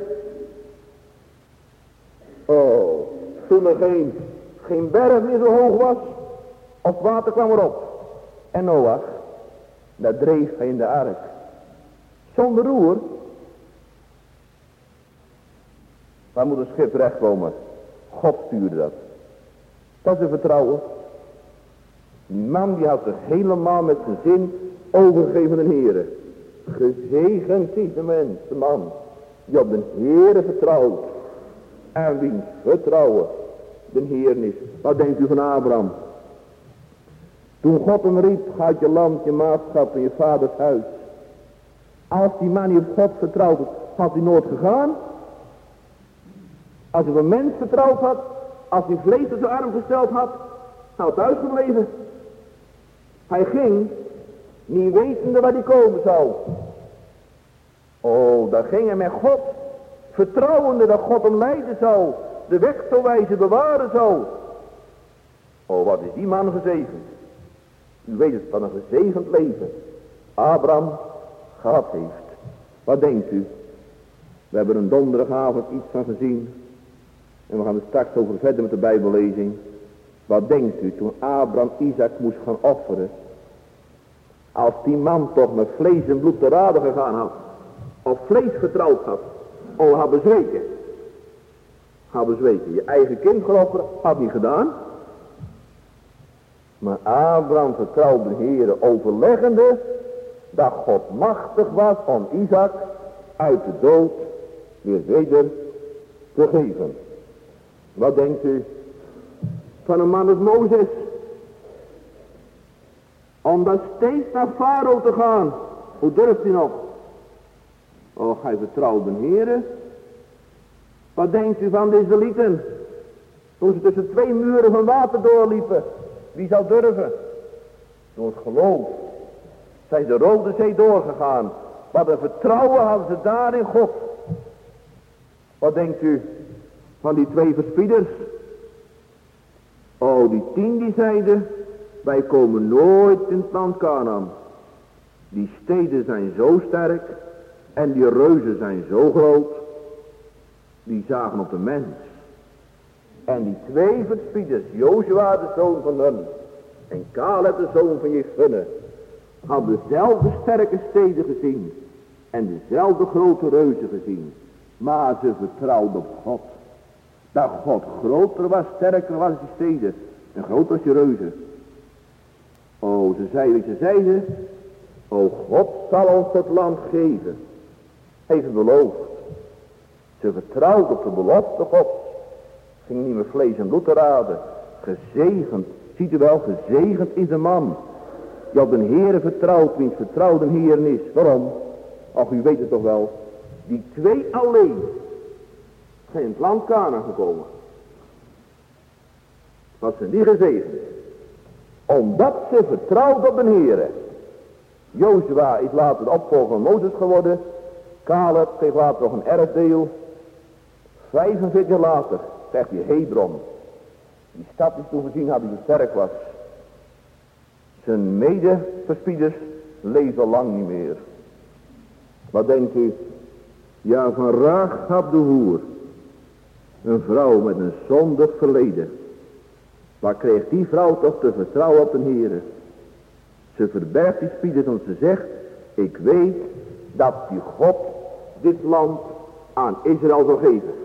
Oh, toen er geen, geen berg meer zo hoog was. Of water kwam erop. En Noach, daar dreef hij in de ark. Zonder roer. Waar moet een schip terechtkomen? God stuurde dat. Dat is een vertrouwen. Die man die had zich helemaal met zijn zin overgegeven aan de Heere. Gezegend is de mens, de man, die op de Heere vertrouwt. En wiens vertrouwen de Heer is. Wat denkt u van Abraham? Toen God hem riep, ga uit je land, je maatschap en je vaders huis. Als die man niet op God vertrouwd had, had hij nooit gegaan. Als hij op een mens vertrouwd had, als hij vlees op zijn arm gesteld had, had hij thuis gebleven. Hij ging, niet wetende waar hij komen zou. Oh, daar ging hij met God, vertrouwende dat God hem leiden zou, de weg zo wijze bewaren zou. Oh, wat is die man gezegend. U weet het, van een gezegend leven Abraham gehad heeft. Wat denkt u? We hebben een donderdagavond iets van gezien. En we gaan er straks over verder met de Bijbellezing. Wat denkt u toen Abraham Isaac moest gaan offeren? Als die man toch met vlees en bloed te raden gegaan had. Of vlees vertrouwd had. Oh, had bezweken. Had bezweken. Je eigen kind geofferd had niet gedaan. Maar Abraham vertrouwde de Heere overleggende dat God machtig was om Isaac uit de dood weer weder te geven. Wat denkt u van een man als Mozes? Om dan steeds naar Farao te gaan. Hoe durft hij nog? Oh, hij vertrouwt de Heere. Wat denkt u van de Israëlieten? Toen ze tussen twee muren van water doorliepen. Wie zou durven? Door het geloof zijn de Rode Zee doorgegaan. Wat een vertrouwen hadden ze daar in God. Wat denkt u van die twee verspieders? Oh, die tien die zeiden, wij komen nooit in het land Kanaan. Die steden zijn zo sterk en die reuzen zijn zo groot. Die zagen op de mens. En die twee verspieders, Jozua de zoon van Nun en Caleb de zoon van Jefune, hadden dezelfde sterke steden gezien en dezelfde grote reuzen gezien. Maar ze vertrouwden op God. Dat God groter was, sterker was die steden en groter was die reuzen. Oh, ze zeiden, ze zeiden, oh, God zal ons het land geven. Heeft beloofd. Ze vertrouwden op de belofte God. Ging niet meer vlees en bloed te raden. Gezegend, ziet u wel, gezegend is de man die op de Heere vertrouwt, wiens vertrouwde Heeren is. Waarom? Ach, u weet het toch wel. Die twee alleen zijn in het land Kanaan gekomen. Wat zijn die gezegend? Omdat ze vertrouwden op de Heere. Jozua is later de opvolger van Mozes geworden. Caleb kreeg later nog een erfdeel. vijfenveertig jaar later krijgt hij Hebron. Die stad die toen gezien had die zo sterk was. Zijn medeverspieders leven lang niet meer. Wat denkt u? Ja, van Rahab de hoer. Een vrouw met een zondig verleden. Waar kreeg die vrouw toch te vertrouwen op de Heere? Ze verbergt die spieders want ze zegt, ik weet dat die God dit land aan Israël zal geven.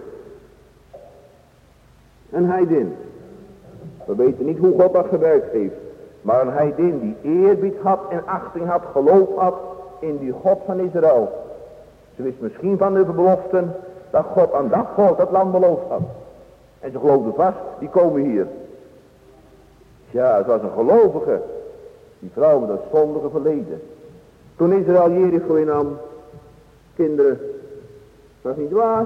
Een heidin. We weten niet hoe God dat gewerkt heeft. Maar een heidin die eerbied had en achting had, geloof had in die God van Israël. Ze wist misschien van de beloften dat God aan dat volk dat land beloofd had. En ze geloofden vast, die komen hier. Ja, het was een gelovige. Die vrouw met dat zondige verleden. Toen Israël Jericho innam. Kinderen. Dat is niet waar.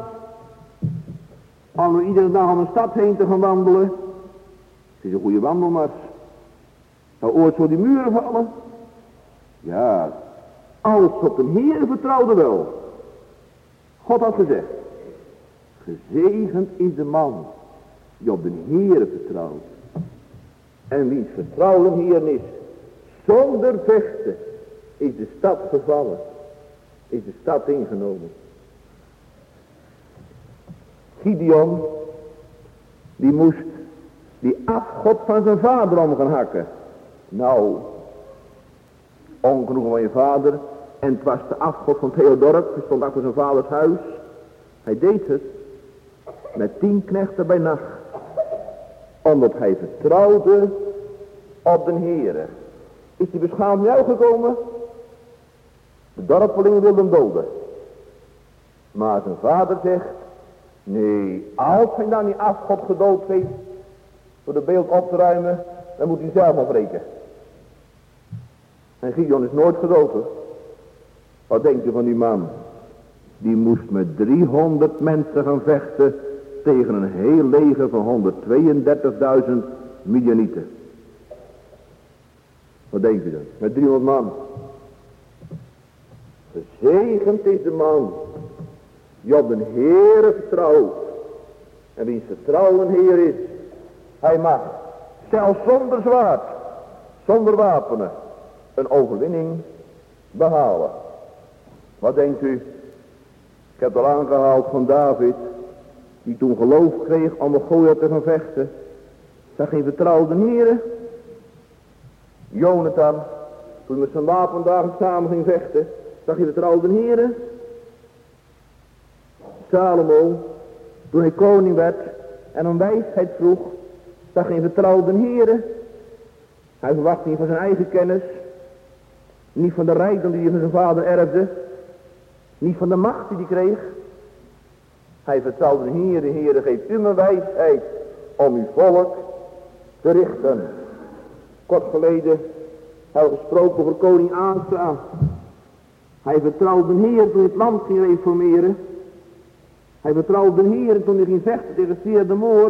Om nu iedere dag om een stad heen te gaan wandelen. Het is een goede wandelmars. Nou ooit zo die muren vallen. Ja. Als op de Heer vertrouwde wel. God had gezegd. Gezegend is de man die op de Heer vertrouwt. En wiens vertrouwen hier is. Zonder vechten is de stad gevallen. Is de stad ingenomen. Gideon. Die moest die afgod van zijn vader om gaan hakken. Nou. Ongenoegen van je vader. En het was de afgod van Theodorp. Die stond achter zijn vaders huis. Hij deed het. Met tien knechten bij nacht. Omdat hij vertrouwde op de Heere. Is die beschaamd jou gekomen? De dorpelingen wilden hem doden. Maar zijn vader zegt. Nee, als hij dan die afgod gedood heeft. Door de beeld op te ruimen. Dan moet hij zelf afbreken. En Gideon is nooit gedood hoor. Wat denkt u van die man? Die moest met driehonderd mensen gaan vechten. Tegen een heel leger van honderdtweeëndertigduizend Midianieten. Wat denkt u dan? Met driehonderd man. Gezegend is de man die op de Heere vertrouwt. En wiens vertrouwen Heer is. Hij mag zelfs zonder zwaard, zonder wapenen, een overwinning behalen. Wat denkt u? Ik heb al aangehaald van David. Die toen geloof kreeg om met Goliath te gaan vechten. Zag geen vertrouwde Heere. Jonathan. Toen hij met zijn wapendagen samen ging vechten. Zag je vertrouwde Heere. Salomo. Toen hij koning werd. En om wijsheid vroeg. Zag geen vertrouwde Heere. Hij verwachtte niet van zijn eigen kennis. Niet van de rijkdom die hij van zijn vader erfde. Niet van de macht die hij kreeg. Hij vertrouwde de Heere, Heere geeft u mijn wijsheid om uw volk te richten. Kort geleden hebben we gesproken over koning Asa. Hij vertrouwde de Heer toen hij het land ging reformeren. Hij vertrouwde de Heer toen hij ging vechten tegen Sier de Moor.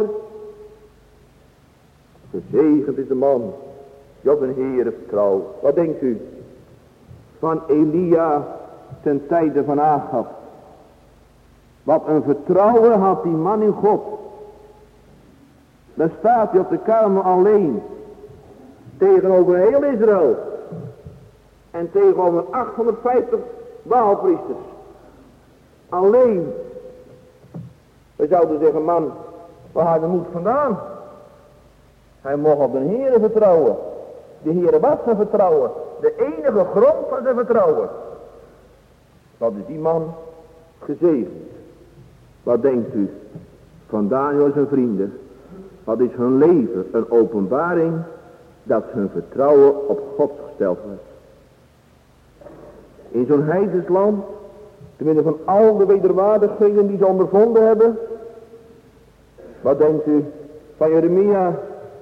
Gezegend is de man die op een Heer vertrouwt. Wat denkt u van Elia ten tijde van Agab? Wat een vertrouwen had die man in God. Daar staat hij op de kamer alleen. Tegenover heel Israël. En tegenover achthonderdvijftig Baalpriesters. Alleen. We zouden zeggen, man, waar haalt de moed vandaan? Hij mocht op de Heere vertrouwen. De Heere was zijn vertrouwen. De enige grond van zijn vertrouwen. Wat is die man gezegend? Wat denkt u van Daniel en zijn vrienden? Wat is hun leven een openbaring dat hun vertrouwen op God gesteld was. In zo'n heidens land, te midden van al de wederwaardigheden die ze ondervonden hebben. Wat denkt u van Jeremia,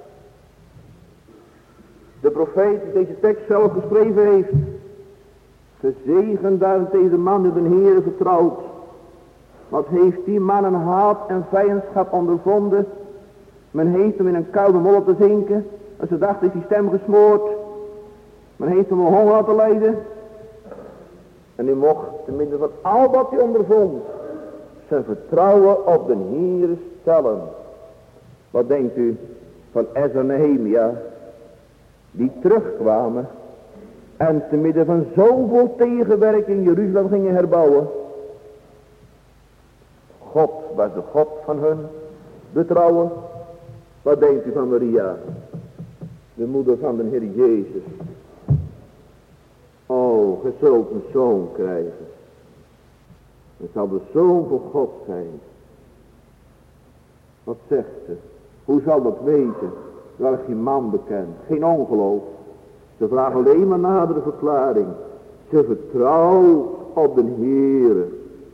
de profeet die deze tekst zelf geschreven heeft? Gezegend daar deze man die de Heere vertrouwt. Wat heeft die man een haat en vijandschap ondervonden? Men heeft hem in een koude modder te zinken. En ze dachten is die stem gesmoord. Men heeft hem een honger laten lijden. En hij mocht te midden van al wat hij ondervond zijn vertrouwen op de Heere stellen. Wat denkt u van Ezra en Nehemia, die terugkwamen en te midden van zoveel tegenwerking Jeruzalem gingen herbouwen? God was de God van hun betrouwen. Wat denkt u van Maria, de moeder van de Heer Jezus? Oh, ge zult een zoon krijgen. Het zal de zoon van God zijn. Wat zegt ze? Hoe zal dat weten? Terwijl geen man bekend, geen ongeloof. Ze vragen alleen maar nadere verklaring. Ze vertrouwt op de Heere.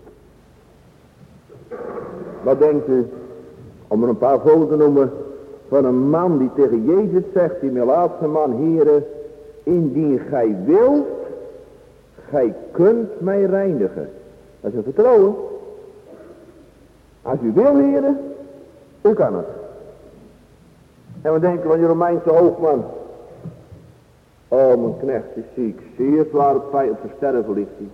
Wat denkt u, om er een paar voorbeelden te noemen, van een man die tegen Jezus zegt, die laatste man, Heere, indien gij wilt, gij kunt mij reinigen. Dat is een vertrouwen. Als u wil, Heere, u kan het. En we denken van die Romeinse hoofdman. Oh, mijn knecht is ziek, zeer zwaar op feit op zijn sterven ligt hij.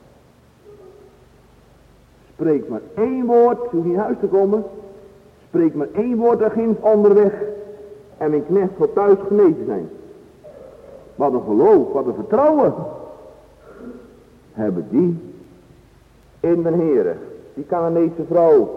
Spreek maar één woord, je hoeft niet huis te komen. Spreek maar één woord daar ginds onderweg. En mijn knecht zal thuis genezen zijn. Wat een geloof, wat een vertrouwen. Hebben die in de Heere. Die Canaanese vrouw.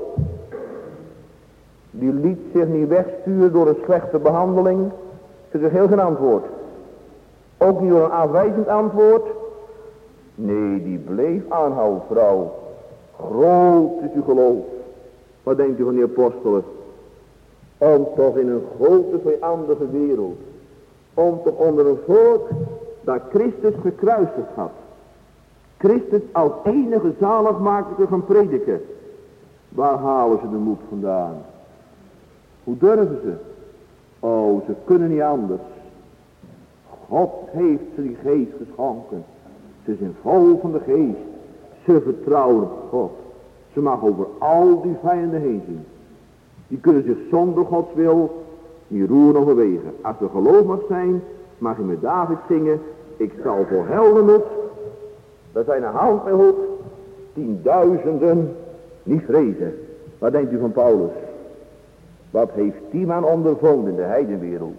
Die liet zich niet wegsturen door een slechte behandeling. Ze kreeg heel geen antwoord. Ook niet door een afwijzend antwoord. Nee, die bleef aanhouden, vrouw. Groot is uw geloof. Wat denkt u van die apostelen? Om toch in een grote vijandige wereld. Om toch onder een volk dat Christus gekruisigd had. Christus als enige zaligmaker te gaan prediken. Waar halen ze de moed vandaan? Hoe durven ze? Oh, ze kunnen niet anders. God heeft ze die geest geschonken. Ze zijn vol van de geest. Ze vertrouwen op God. Ze mag over al die vijanden heen zien. Die kunnen zich zonder Gods wil niet roeren of bewegen. Als er geloof mag zijn, mag je met David zingen. Ik zal voor heldenmoed, dat zijn een hand bij hoed, tienduizenden niet vrezen. Wat denkt u van Paulus? Wat heeft die man ondervonden in de heidenwereld?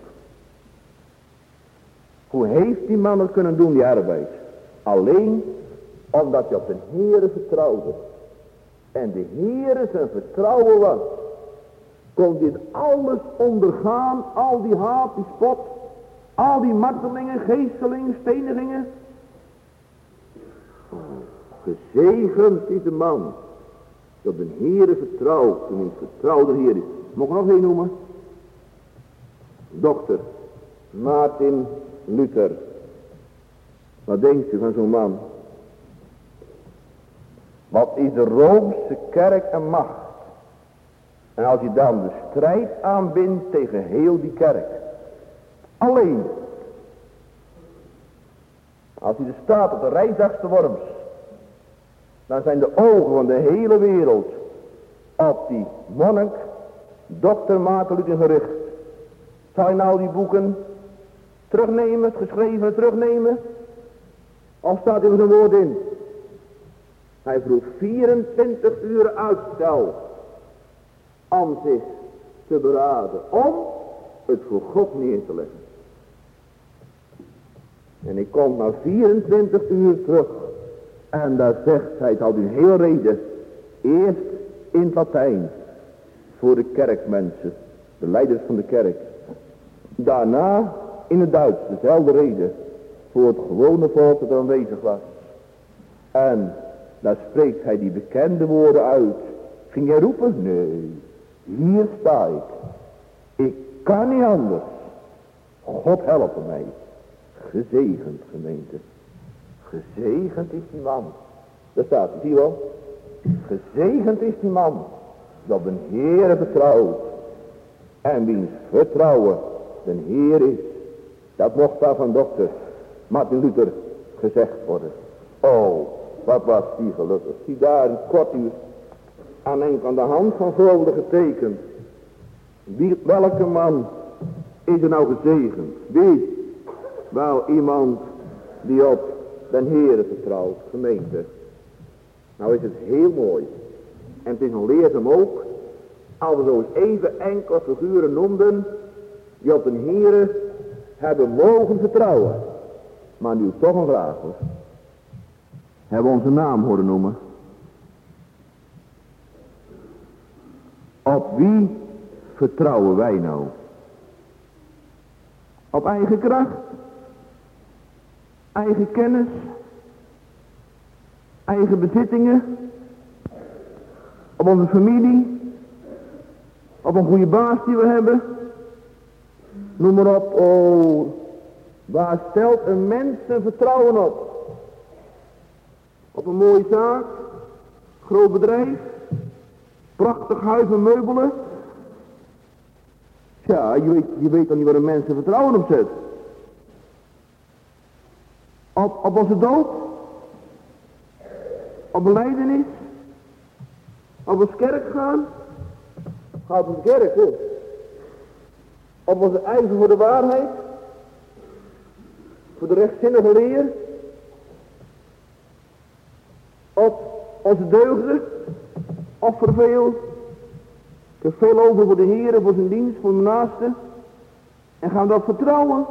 Hoe heeft die man het kunnen doen, die arbeid? Alleen omdat hij op de Heere vertrouwde. En de Heere zijn vertrouwen was. Kon dit alles ondergaan, al die haat, die spot, al die martelingen, geestelingen, stenigingen. Oh, gezegend is de man die op de Heere vertrouwt, tenminste vertrouwde Heer is. Mag ik nog één noemen? Dokter Maarten Luther. Wat denkt u van zo'n man? Wat is de Roomse kerk en macht? En als je dan de strijd aanbindt tegen heel die kerk. Alleen. Als hij er staat op de reisdagste worms. dan zijn de ogen van de hele wereld op die monnik, dokter Maarten Luther gericht. Zou hij nou die boeken terugnemen, het geschreven terugnemen? Of staat er een woord in? Hij vroeg vierentwintig uur uitstel om zich te beraden, om het voor God neer te leggen. En ik kom na vierentwintig uur terug. En daar zegt hij, het had een heel reden. Eerst in het Latijn. Voor de kerkmensen. De leiders van de kerk. Daarna in het Duits. Dezelfde reden. Voor het gewone volk dat er aanwezig was. En daar spreekt hij die bekende woorden uit. Ging jij roepen? Nee. Hier sta ik. Ik kan niet anders. God helpen mij. Gezegend, gemeente. Gezegend is die man. Daar staat het, zie je wel. Gezegend is die man. Die op een Heere vertrouwt. En wiens vertrouwen de Heer is. Dat mocht daar van dokter Martin Luther gezegd worden. Oh, wat was die gelukkig. Zie daar een kort uur aan een van de hand van Vulde getekend. Wie, welke man is er nou gezegend? Wie? Wel iemand die op den Heere vertrouwt, gemeente. Nou is het heel mooi. En het is een leerzaam ook. Als we zo eens even enkele figuren noemden. Die op den Heere hebben mogen vertrouwen. Maar nu toch een vraag hoor. Hebben we onze naam horen noemen? Op wie vertrouwen wij nou? Op eigen kracht? Eigen kennis? Eigen bezittingen? Op onze familie? Op een goede baas die we hebben? Noem maar op. Oh, waar stelt een mens zijn vertrouwen op? Op een mooie zaak? Groot bedrijf? Prachtig huis en meubelen? Ja, je weet, je weet dan niet waar een mens zijn vertrouwen op zet. Op, op onze dood? Op belijdenis? Op onze kerk gaan? Gaat op de kerk hoor. Op onze ijver voor de waarheid? Voor de rechtzinnige leer? Op onze deugden? Of voor veel? Ik heb veel over voor de Heer, voor zijn dienst, voor mijn naaste. En gaan we dat vertrouwen?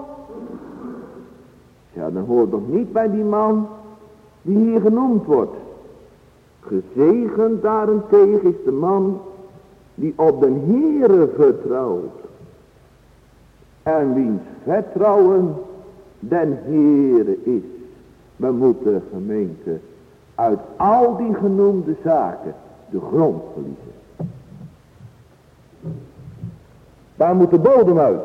Ja, dan hoort toch niet bij die man die hier genoemd wordt. Gezegend daarentegen is de man die op den Heere vertrouwt. En wiens vertrouwen den Heere is. We moeten, gemeente, uit al die genoemde zaken de grond verliezen. Daar moet de bodem uit.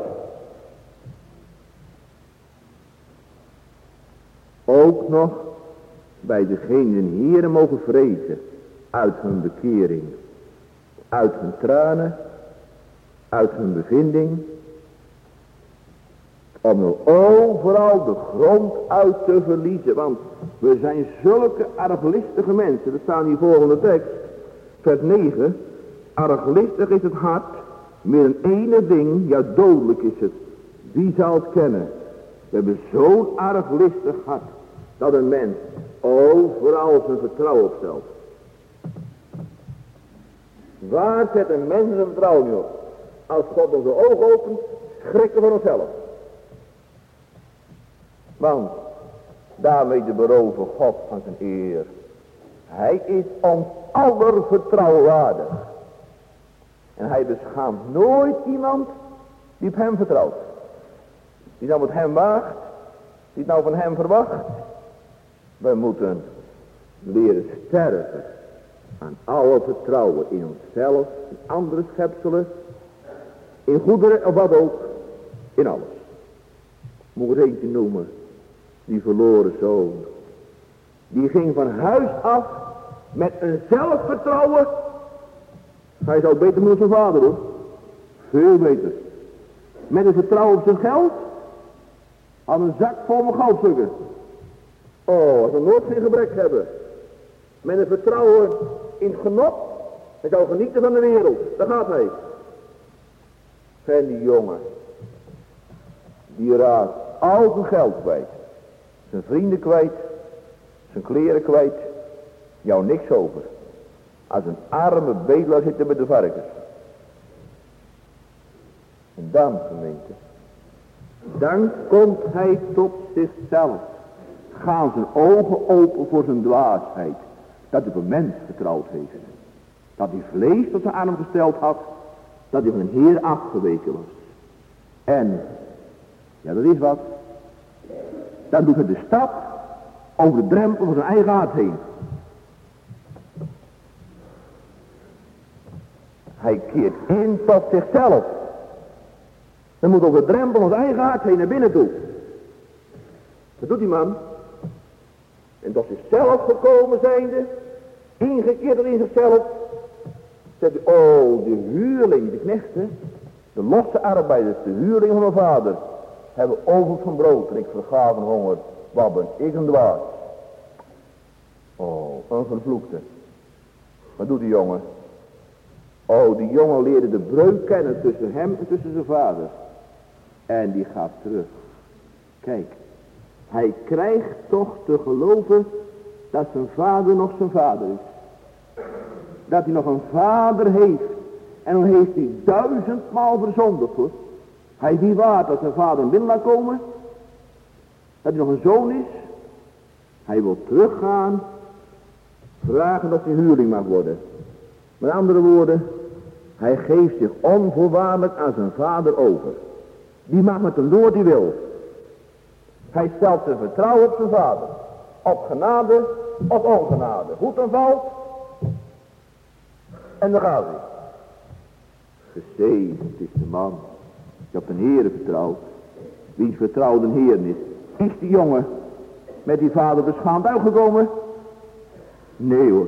Ook nog bij degenen die Heere mogen vrezen. Uit hun bekering. Uit hun tranen. Uit hun bevinding. Om er overal de grond uit te verliezen. Want we zijn zulke arglistige mensen. Dat staat in die volgende tekst. Vers negen. Arglistig is het hart. Meer een ene ding. Ja, dodelijk is het. Wie zal het kennen? We hebben zo'n arglistig hart. Dat een mens overal zijn vertrouwen opstelt. Waar zet een mens zijn vertrouwen nu op? Als God onze ogen opent, schrikken van onszelf. Want daarmee de beroven God van zijn eer. Hij is ons aller vertrouwen waardig. En hij beschaamt nooit iemand die op hem vertrouwt. Die nou met hem waagt, die het nou van hem verwacht. We moeten leren sterven aan alle vertrouwen in onszelf, in andere schepselen, in goederen of wat ook, in alles. Moet ik er eentje noemen, die verloren zoon. Die ging van huis af met een zelfvertrouwen. Hij zou beter moeten zijn vader hoor. Veel beter. Met een vertrouwen op zijn geld. Aan een zak vol met goudstukken. Oh, als we nooit geen gebrek hebben. Met een vertrouwen in genot. Hij zou genieten van de wereld. Daar gaat hij. En die jongen. Die raakt al zijn geld kwijt. Zijn vrienden kwijt. Zijn kleren kwijt. Jou niks over. Als een arme bedelaar zitten met de varkens. En dan, gemeente. Dan komt hij tot zichzelf. Gaan zijn ogen open voor zijn dwaasheid. Dat hij op een mens vertrouwd heeft. Dat hij vlees tot zijn arm gesteld had. Dat hij van een Heer afgeweken was. En, ja dat is wat. Dan doet hij de stap over de drempel van zijn eigen hart heen. Hij keert in tot zichzelf. Hij moet over de drempel van zijn eigen hart heen naar binnen toe. Dat doet die man. En tot zichzelf gekomen zijnde, ingekeerd in zichzelf, zegt hij, oh, de huurling, de knechten, de losse arbeiders, de huurling van mijn vader, hebben overvloed van brood en ik verga van honger. Wat ben ik een dwaas. Oh, een vervloekte. Wat doet die jongen? Oh, die jongen leerde de breuk kennen tussen hem en tussen zijn vader. En die gaat terug. Kijk, hij krijgt toch te geloven dat zijn vader nog zijn vader is. Dat hij nog een vader heeft. En dan heeft hij duizendmaal verzondigd hoor. Hij is niet waard dat zijn vader hem binnen laat komen. Dat hij nog een zoon is. Hij wil teruggaan. Vragen of hij huurling mag worden. Met andere woorden. Hij geeft zich onvoorwaardelijk aan zijn vader over. Die mag met een woord die wil. Hij stelt zijn vertrouwen op zijn vader. Op genade, op ongenade. Goed en valt. En dan gaat hij. Gezegend is de man die op een Heer vertrouwt. Wiens vertrouwde Heer is. Is die jongen met die vader beschaamd uitgekomen? Nee hoor.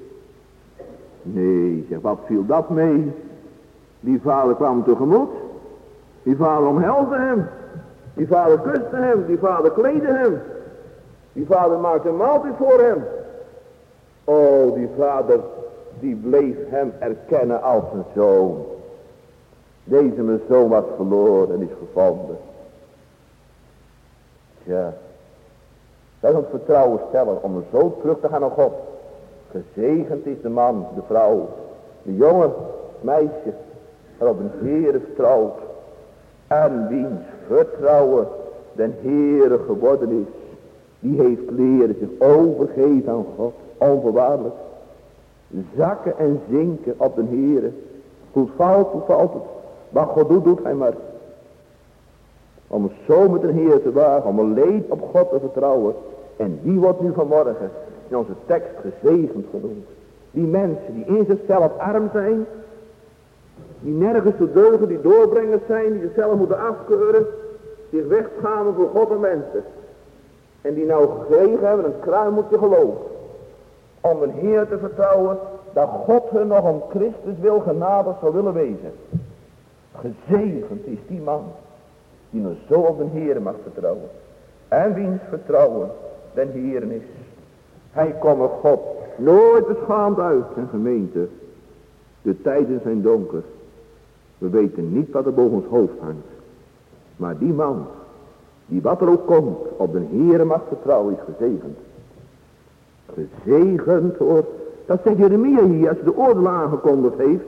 Nee, zeg, wat viel dat mee? Die vader kwam tegemoet. Die vader omhelsde hem. Die vader kuste hem. Die vader kleedde hem. Die vader maakte een maaltijd voor hem. Oh, die vader, die bleef hem erkennen als een zoon. Deze mijn zoon was verloren en is gevonden. Tja, dat is het vertrouwen stellen om zo terug te gaan naar God. Gezegend is de man, de vrouw, de jongen, het meisje, dat op een Heere vertrouwt. En wiens vertrouwen den Heere geworden is. Die heeft leren zich overgeven aan God, onvoorwaardelijk. Zakken en zinken op den Heere. Hoe valt, hoe valt het? Wat God doet, doet hij maar. Om zo met de Heer te wagen, om alleen op God te vertrouwen. En die wordt nu vanmorgen in onze tekst gezegend genoemd. Die mensen die in zichzelf arm zijn. Die nergens te deugen, die doorbrengers zijn, die zichzelf moeten afkeuren. Zich wegschamen voor God en mensen. En die nou gekregen hebben een kruimeltje geloof. Om een Heer te vertrouwen dat God hun nog om Christus wil genadig zou willen wezen. Gezegend is die man die nog zo op een Heer mag vertrouwen. En wiens vertrouwen den Heeren is. Hij komt God nooit beschaamd uit zijn gemeente. De tijden zijn donker. We weten niet wat er boven ons hoofd hangt. Maar die man, die wat er ook komt, op de Heere mag vertrouwen, is gezegend. Gezegend hoor. Dat zegt Jeremia hier, als hij de oordeel aangekondigd heeft.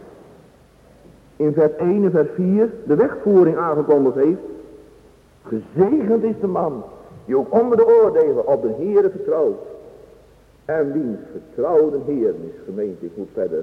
In vers één en vers vier, de wegvoering aangekondigd heeft. Gezegend is de man, die ook onder de oordelen op de Heere vertrouwt. En wiens vertrouwde Heer is, gemeente, ik moet verder.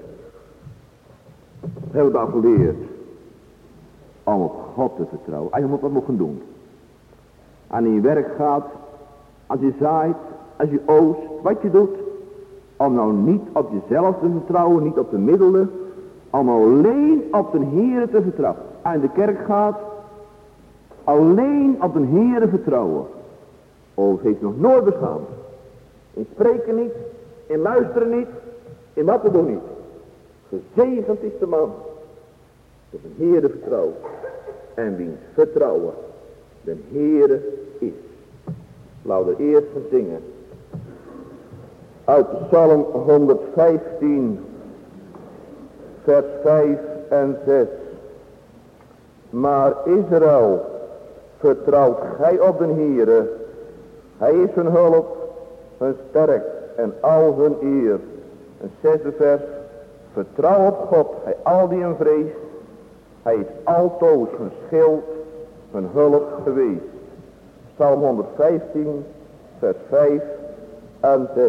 We hebben al geleerd om op God te vertrouwen. Als je moet wat moet gaan doen. Aan je werk gaat, als je zaait, als je oost, wat je doet. Om nou niet op jezelf te vertrouwen, niet op de middelen. Om alleen op de Heere te vertrouwen. Aan de kerk gaat, alleen op de Heere vertrouwen. Oh, het heeft nog nooit beschaamd. In spreken niet, in luisteren niet, in wat te doen niet. Gezegend is de man, dat een Heere vertrouwt. En wiens vertrouwen den Heere is. Laten we eerst gaan zingen. Uit Psalm honderdvijftien, vers vijf en zes. Maar Israël, vertrouwt gij op den Heere. Hij is hun hulp, hun sterk en al hun eer. Een zesde vers. Vertrouw op God, hij al die hem vreest. Hij is altoos hun schild, hun hulp geweest. Psalm honderdvijftien, vers vijf en zes.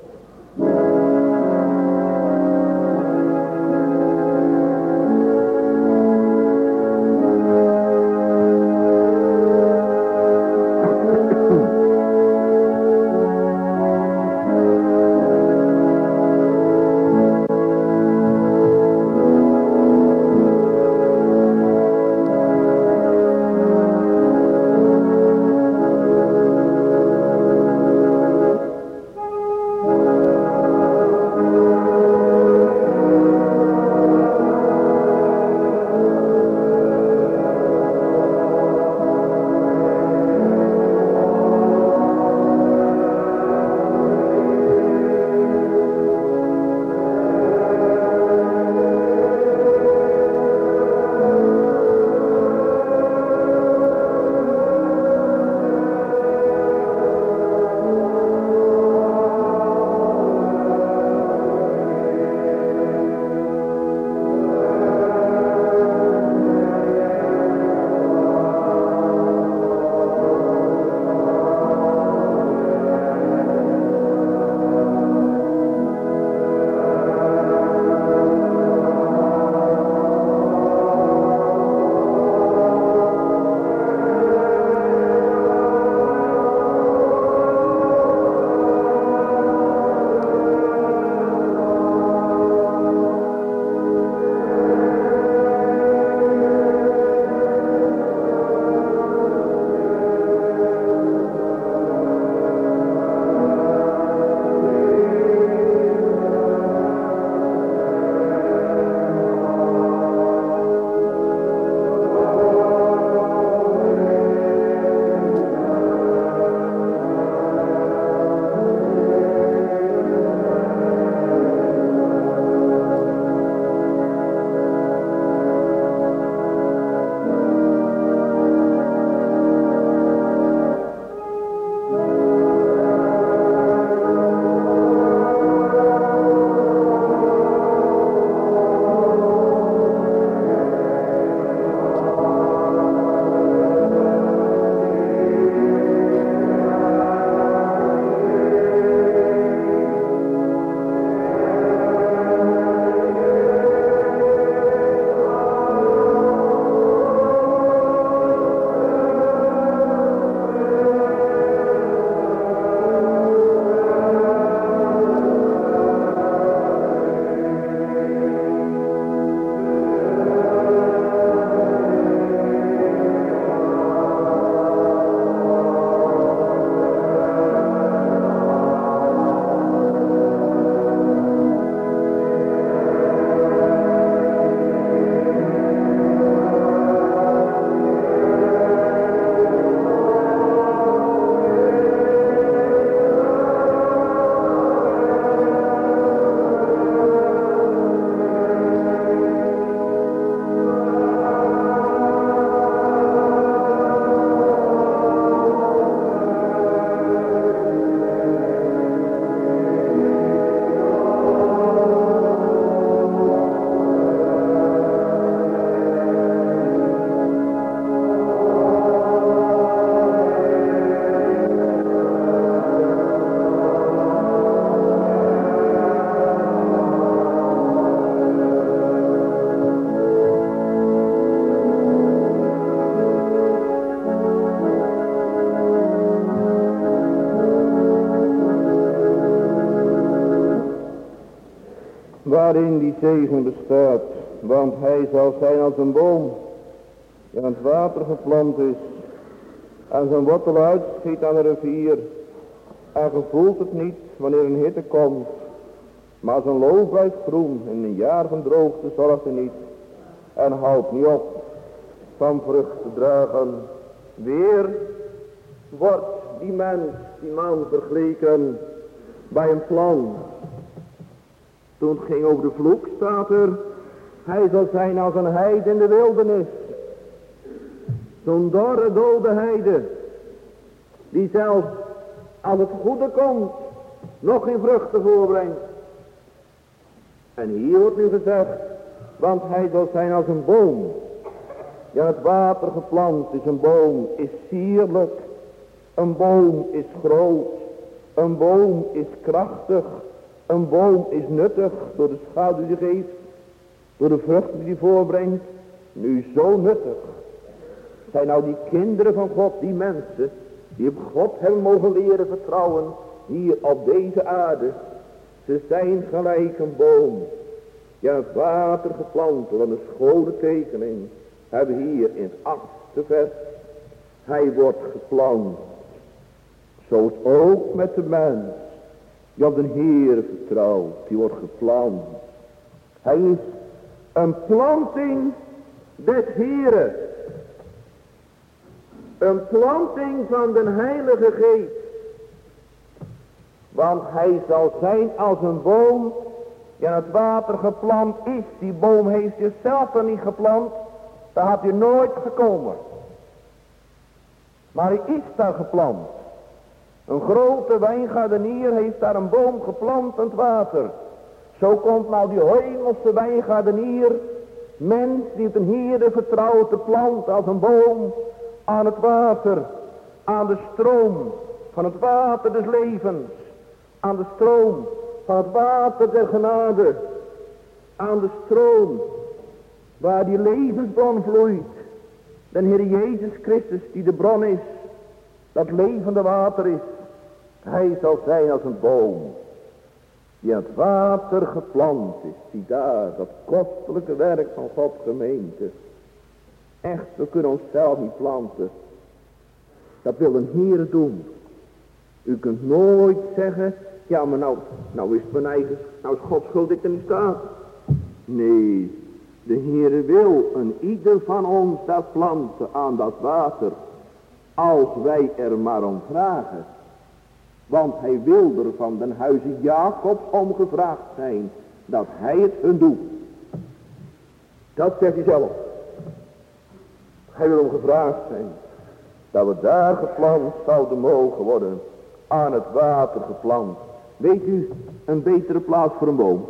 waarin die zegen bestaat. Want hij zal zijn als een boom die aan het water geplant is en zijn wortel uitschiet aan de rivier. En ge voelt het niet wanneer een hitte komt, maar zijn loof blijft groen. In een jaar van droogte zorgt hij niet en houdt niet op van vrucht te dragen. Weer wordt die mens, die man vergeleken bij een plan. Toen het ging over de vloek, staat er, hij zal zijn als een heide in de wildernis. Zo'n dorre, dode heide, die zelfs als het goede komt, nog geen vruchten voorbrengt. En hier wordt nu gezegd, want hij zal zijn als een boom. Ja, het water geplant is een boom, is sierlijk. Een boom is groot. Een boom is krachtig. Een boom is nuttig door de schaduw die geeft. Door de vruchten die hij voorbrengt. Nu zo nuttig. Zijn nou die kinderen van God, die mensen, die op God hebben mogen leren vertrouwen, hier op deze aarde. Ze zijn gelijk een boom. Ja, het water geplant, wat een schone tekening hebben we hier in het achtste vers. Hij wordt geplant. Zo is het ook met de mens. Die op de Heer vertrouwt. Die wordt geplant. Hij is een planting des Heeren. Een planting van de Heilige Geest. Want hij zal zijn als een boom die aan het water geplant is. Die boom heeft zichzelf er niet geplant. Daar had hij nooit gekomen. Maar hij is daar geplant. Een grote wijngaardenier heeft daar een boom geplant aan het water. Zo komt nou die hemelse wijngaardenier, mens die het een Heere vertrouwt te planten als een boom aan het water. Aan de stroom van het water des levens. Aan de stroom van het water der genade. Aan de stroom waar die levensbron vloeit. De Heer Jezus Christus die de bron is. Dat levende water is. Hij zal zijn als een boom. Die aan het water geplant is. Zie daar dat kostelijke werk van Gods gemeente. Echt, we kunnen onszelf niet planten. Dat wil een Heer doen. U kunt nooit zeggen, ja maar nou, nou is het mijn eigen, nou is God schuld dat ik er niet sta. Nee, de Heere wil een ieder van ons dat planten aan dat water. Als wij er maar om vragen. Want hij wil er van den huize Jacobs om gevraagd zijn. Dat hij het hun doet. Dat zegt hij zelf. Hij wil om gevraagd zijn. Dat we daar geplant zouden mogen worden. Aan het water geplant. Weet u, een betere plaats voor een boom.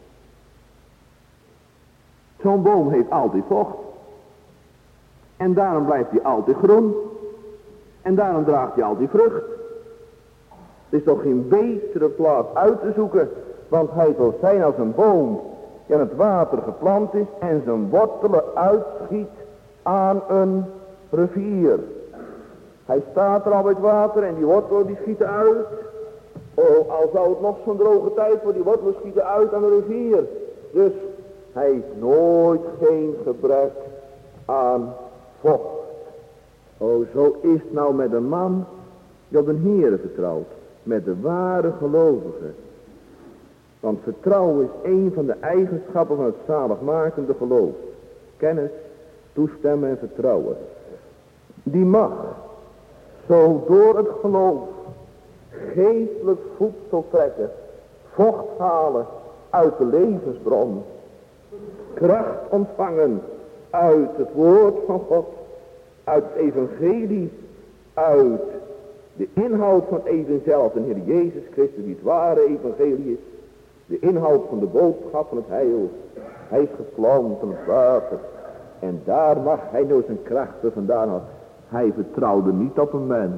Zo'n boom heeft altijd vocht. En daarom blijft hij altijd groen. En daarom draagt hij altijd vrucht. Er is toch geen betere plaats uit te zoeken. Want hij zal zijn als een boom die aan het water geplant is. En zijn wortelen uitschiet aan een rivier. Hij staat er al bij het water en die wortelen die schieten uit. Oh, al zou het nog zo'n droge tijd worden, die wortelen schieten uit aan de rivier. Dus hij heeft nooit geen gebrek aan vocht. Oh, zo is het nou met een man die op een Heere vertrouwt. Met de ware gelovigen. Want vertrouwen is een van de eigenschappen van het zaligmakende geloof. Kennis, toestemmen en vertrouwen. Die mag zo door het geloof geestelijk voedsel trekken. Vocht halen uit de levensbron. Kracht ontvangen uit het woord van God. Uit het evangelie. Uit de inhoud van het even zelf. De Heer Jezus Christus die het ware evangelie is. De inhoud van de boodschap van het heil. Hij is geplant aan het water. En daar mag hij nou zijn krachten vandaan halen. Hij vertrouwde niet op een mens.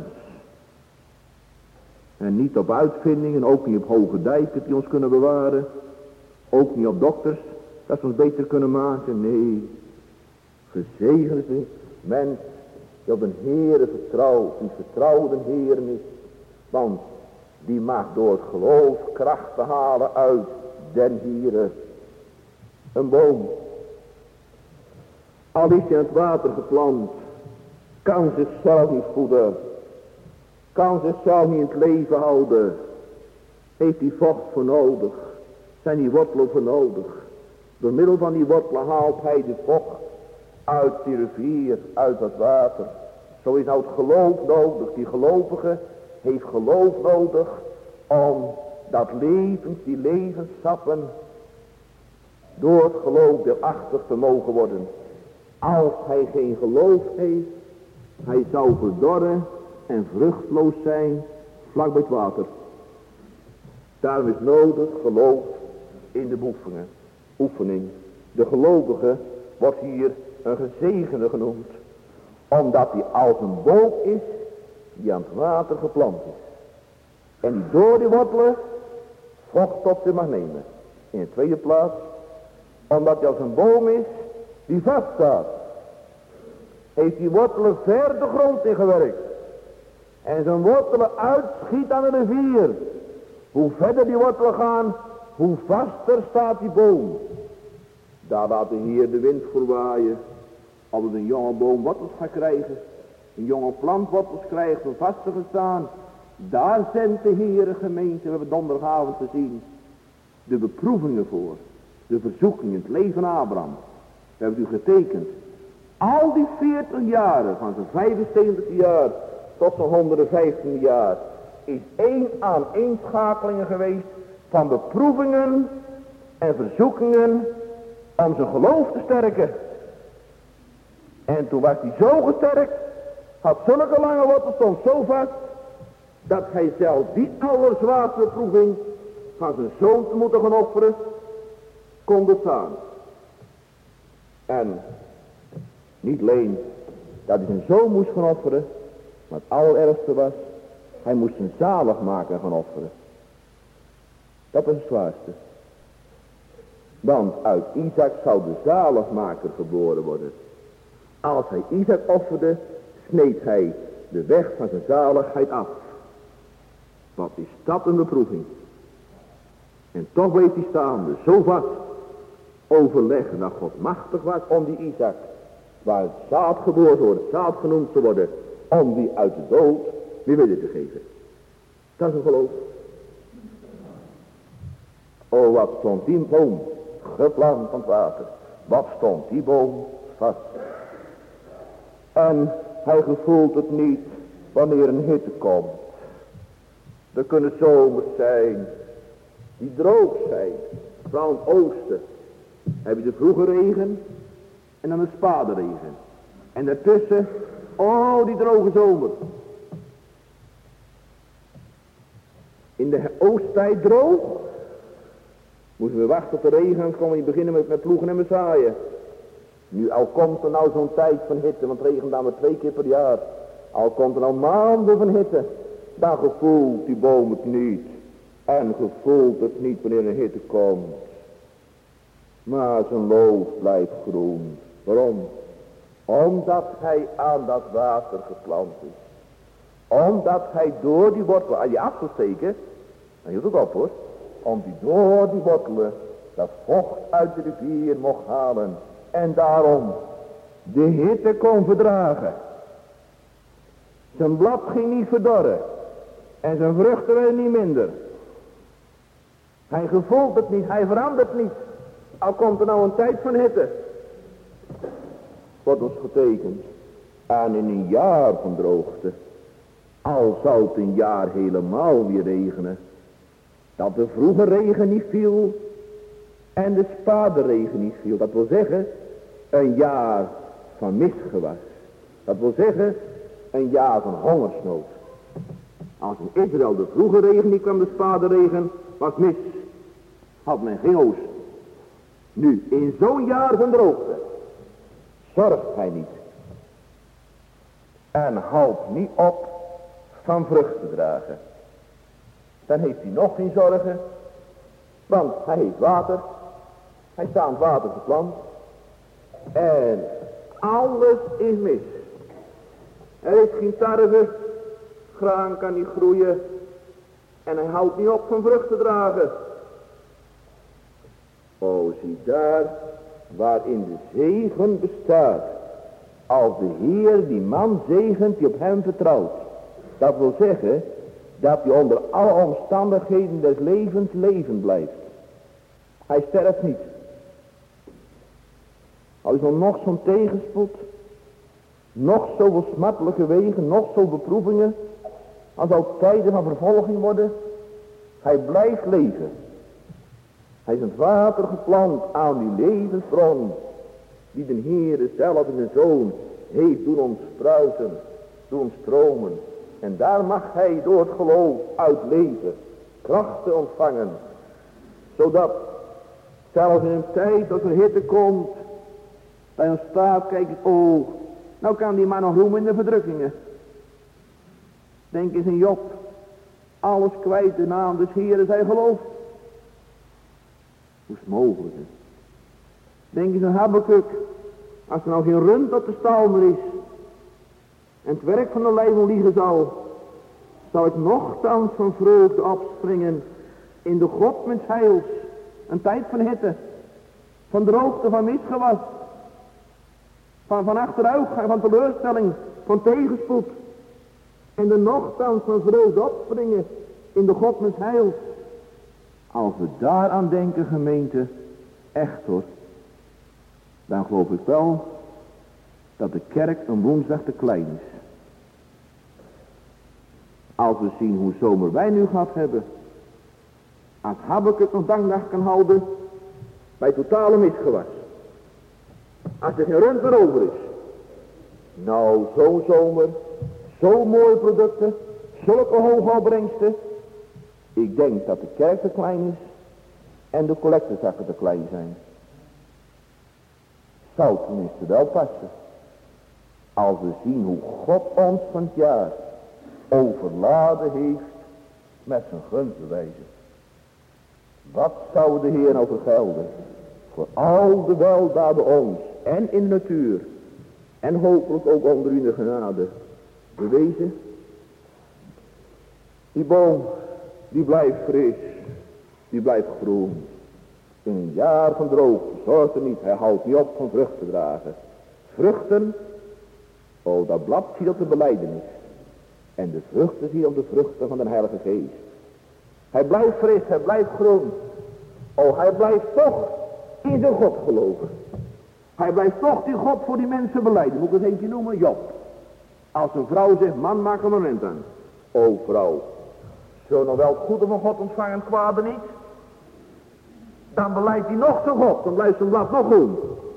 En niet op uitvindingen, ook niet op hoge dijken die ons kunnen bewaren. Ook niet op dokters, dat ze ons beter kunnen maken. Nee, gezegend is de mens die op een Heere vertrouwt, die vertrouwde Heeren is. Want die mag door het geloof krachten halen uit den Heere. Een boom, al is hij in het water geplant, kan zichzelf niet voeden. Kan zichzelf niet in het leven houden. Heeft die vocht voor nodig. Zijn die wortelen voor nodig. Door middel van die wortelen haalt hij de vocht uit die rivier, uit dat water. Zo is nou het geloof nodig. Die gelovige heeft geloof nodig om dat levens, die levenssappen door het geloof deelachtig te mogen worden. Als hij geen geloof heeft, hij zou verdorren en vruchtloos zijn vlak bij het water. Daarom is nodig geloof in de beoefeningen. Oefening. De gelovige wordt hier een gezegende genoemd, omdat hij als een boom is die aan het water geplant is. En die door die wortelen vocht tot zich mag nemen. In de tweede plaats, omdat hij als een boom is die vaststaat. Heeft die wortelen ver de grond ingewerkt. En zijn wortelen uitschiet aan de rivier. Hoe verder die wortelen gaan, hoe vaster staat die boom. Daar laat de Heer de wind voor waaien. Als het een jonge boom wortels gaat krijgen, een jonge plant wortels krijgt om vast te staan, daar zendt de Heer een gemeente, we hebben donderdagavond gezien, de beproevingen voor, de verzoekingen, het leven Abraham. We hebben u getekend. Al die veertig jaren, van zijn vijfenzeventig jaar tot zijn honderdvijftien jaar, is één aaneenschakelingen geweest van beproevingen en verzoekingen om zijn geloof te sterken. En toen was hij zo gesterkt, had zulke lange wortels, stond zo vast, dat hij zelf die allerzwaarste beproeving van zijn zoon te moeten gaan offeren, kon bestaan. En niet alleen dat hij zijn zoon moest gaan offeren, maar het allerergste was, hij moest zijn zaligmaker gaan offeren. Dat was het zwaarste. Want uit Isaac zou de zaligmaker geboren worden. Als hij Isaac offerde, sneed hij de weg van zijn zaligheid af. Wat is dat een beproeving. En toch bleef hij staande, zo vast, overleggen dat God machtig was om die Isaac, waar het zaad geboren wordt, het zaad genoemd te worden, om die uit de dood weer willen te geven. Dat is een geloof. O, wat stond die boom geplant van het water. Wat stond die boom vast. En hij gevoelt het niet wanneer een hitte komt. Er kunnen zomers zijn die droog zijn. Vooral in het oosten heb je de vroege regen en dan de spaderregen. En daartussen, oh die droge zomer. In de oosttijd droog. Moesten we wachten op de regen en konden we beginnen met, met ploegen en met zaaien. Nu al komt er nou zo'n tijd van hitte, want het regent dan maar twee keer per jaar. Al komt er nou maanden van hitte, dan gevoelt die boom het niet. En gevoelt het niet wanneer een hitte komt. Maar zijn loof blijft groen. Waarom? Omdat hij aan dat water geplant is. Omdat hij door die wortelen, aan je af te steken, dan hield het op hoor. Om die door die wortelen dat vocht uit de rivier mocht halen. En daarom de hitte kon verdragen. Zijn blad ging niet verdorren. En zijn vruchten werden niet minder. Hij gevoelt het niet, hij verandert niet. Al komt er nou een tijd van hitte. Wordt ons getekend. En in een jaar van droogte. Al zou het een jaar helemaal weer regenen. Dat de vroege regen niet viel. En de spaderregen niet viel. Dat wil zeggen, een jaar van misgewas. Dat wil zeggen, een jaar van hongersnood. Als in Israël de vroege regen niet kwam, de spaderregen, was mis. Had men geen oost. Nu, in zo'n jaar van droogte, zorgt hij niet. En houdt niet op van vrucht te dragen. Dan heeft hij nog geen zorgen. Want hij heeft water. Hij staat aan het water geplant. En alles is mis. Er is geen tarwe. Graan kan niet groeien. En hij houdt niet op van vrucht te dragen. O, zie daar waarin de zegen bestaat. Als de Heer die man zegent die op hem vertrouwt. Dat wil zeggen dat hij onder alle omstandigheden des levens leven blijft. Hij sterft niet. Al is er nog zo'n tegenspoed, nog zoveel smartelijke wegen, nog zoveel beproevingen, als ook tijden van vervolging worden, Hij blijft leven. Hij is een water geplant aan die levensbron, die de Heere zelf in zijn Zoon heeft doen ontspruiten, doen stromen. En daar mag hij door het geloof uit leven, krachten ontvangen, zodat zelfs in een tijd als er hitte komt, bij ons staat, kijk eens, oh, nou kan die maar nog roemen in de verdrukkingen. Denk eens in Job, alles kwijt de naam des Heeren zijn geloof. Hoe is het mogelijk? Hè? Denk eens aan Habakuk, als er nou geen rund op de stal meer is, en het werk van de lijven liegen zal, zal ik nochtans van vreugde opspringen in de God met heils, een tijd van hitte, van droogte, van misgewas, van, van achteruitgang, van teleurstelling, van tegenspoed, en de nochtans van vreugde opspringen in de God met heils. Als we daaraan denken, gemeente, echt hoor, dan geloof ik wel dat de kerk een woensdag te klein is. Als we zien hoe zomer wij nu gehad hebben, als Habakuk nog dankdag kan houden bij totale misgewas, als er geen rund meer over is, nou zo'n zomer, zo mooie producten, zulke hoge opbrengsten. Ik denk dat de kerk te klein is en de collectezakken te klein zijn. Zou tenminste wel passen, als we zien hoe God ons van het jaar overladen heeft met zijn gunstbewijzen. Wat zou de Heer nou vergelden voor al de weldaden ons en in de natuur en hopelijk ook onder u de genade bewezen. Die boom die blijft fris, die blijft groen. In een jaar van droogte zorgt er niet, hij houdt niet op van vrucht te dragen. Vruchten, oh dat blad ziet op de belijdenis. En de vruchten zie je op de vruchten van de Heilige Geest. Hij blijft fris, hij blijft groen. Oh, hij blijft toch in zijn God geloven. Hij blijft toch die God voor die mensen belijden. Moet ik het eentje noemen? Job. Als een vrouw zegt, man maak er een moment aan. O vrouw, zo nog wel het goede van God ontvangen, het kwade niet? Dan beleidt hij nog zijn God, dan blijft zijn blad nog groen.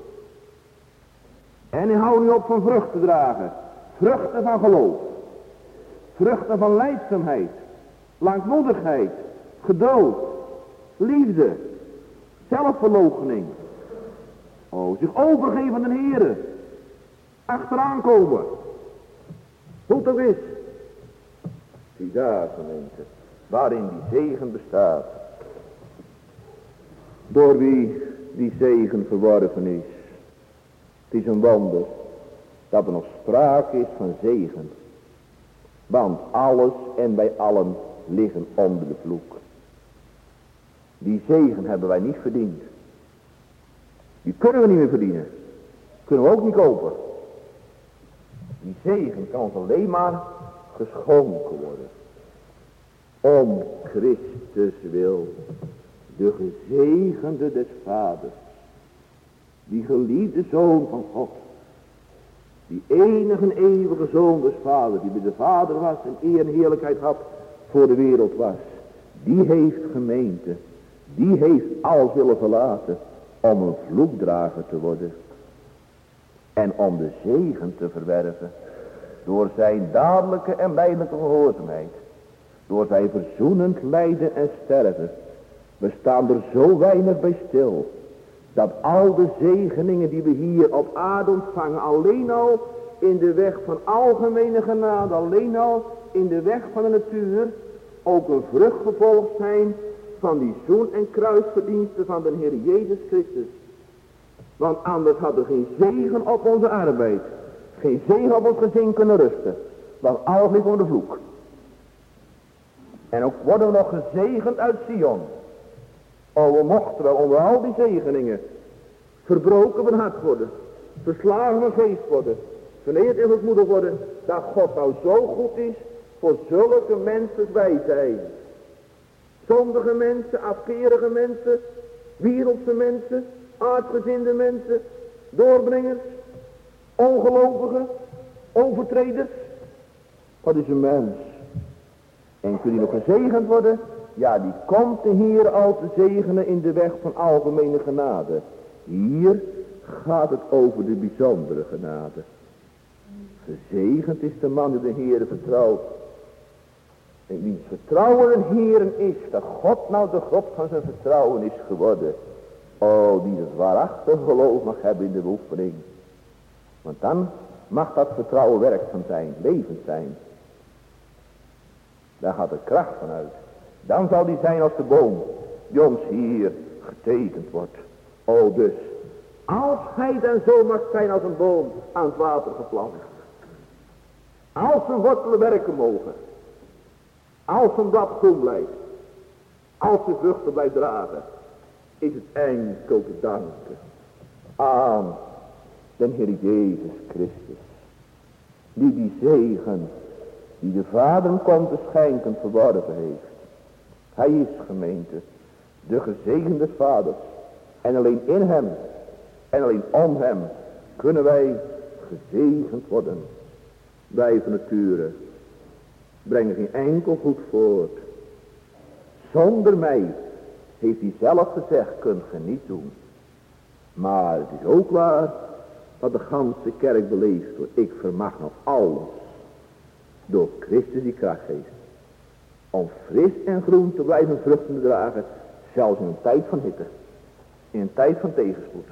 En hij houdt niet op van vrucht te dragen. Vruchten van geloof. Vruchten van lijdzaamheid, langmoedigheid, geduld, liefde, zelfverloochening. Oh, zich overgeven aan de Heere. Achteraan komen. Hoe het ook is. Zie daar, gemeente, waarin die zegen bestaat. Door wie die zegen verworven is. Het is een wonder dat er nog sprake is van zegen. Want alles en bij allen liggen onder de vloek. Die zegen hebben wij niet verdiend. Die kunnen we niet meer verdienen. Kunnen we ook niet kopen. Die zegen kan ons alleen maar geschonken worden. Om Christus wil. De gezegende des Vaders. Die geliefde Zoon van God. Die enige en eeuwige Zoon des Vaders. Die bij de Vader was en eer en heerlijkheid had voor de wereld was. Die heeft gemeente. Die heeft alles willen verlaten. Om een vloekdrager te worden. En om de zegen te verwerven. Door zijn dadelijke en lijdelijke gehoorzaamheid. Door zijn verzoenend lijden en sterven. We staan er zo weinig bij stil. Dat al de zegeningen die we hier op aarde ontvangen. Alleen al in de weg van algemene genade. Alleen al in de weg van de natuur. Ook een vruchtgevolg zijn van die zoen- en kruisverdiensten van de Heer Jezus Christus. Want anders had er geen zegen op onze arbeid. Geen zegen op ons gezin kunnen rusten. Want alles ligt onder de vloek. En ook worden we nog gezegend uit Sion. Oh, we mochten wel onder al die zegeningen verbroken van hart worden. Verslagen van geest worden. Vernederd en vermoedig worden. Dat God nou zo goed is voor zulke mensen als wij zijn. Zondige mensen, afkerige mensen, wereldse mensen, aardgezinde mensen, doorbrengers, ongelovigen, overtreders. Wat is een mens? En kun je nog gezegend worden Ja, die komt de Heer al te zegenen in de weg van algemene genade. Hier gaat het over de bijzondere genade. Gezegend is de man die de Heer vertrouwt. En wiens vertrouwen een Heeren is, dat God nou de God van zijn vertrouwen is geworden. Oh, die het waarachtig geloof mag hebben in de beoefening. Want dan mag dat vertrouwen werkzaam zijn, levend zijn. Daar gaat de kracht van uit. Dan zal die zijn als de boom die ons hier getekend wordt. O dus, als hij dan zo mag zijn als een boom aan het water geplant. Als zijn wortelen werken mogen. Als zijn blad groen blijft. Als de vruchten blijft dragen. Is het enkel te danken aan den Heer Jezus Christus. Die die zegen die de Vader komt te schenken verworven heeft. Hij is, gemeente, de gezegende Vader. En alleen in hem en alleen om hem kunnen wij gezegend worden. Wij van nature brengen geen enkel goed voort. Zonder mij, heeft hij zelf gezegd, kunt ge niet doen. Maar het is ook waar dat de ganse kerk beleeft wordt. Ik vermag nog alles door Christus die kracht geeft. Om fris en groen te blijven vruchten te dragen. Zelfs in een tijd van hitte. In een tijd van tegenspoed.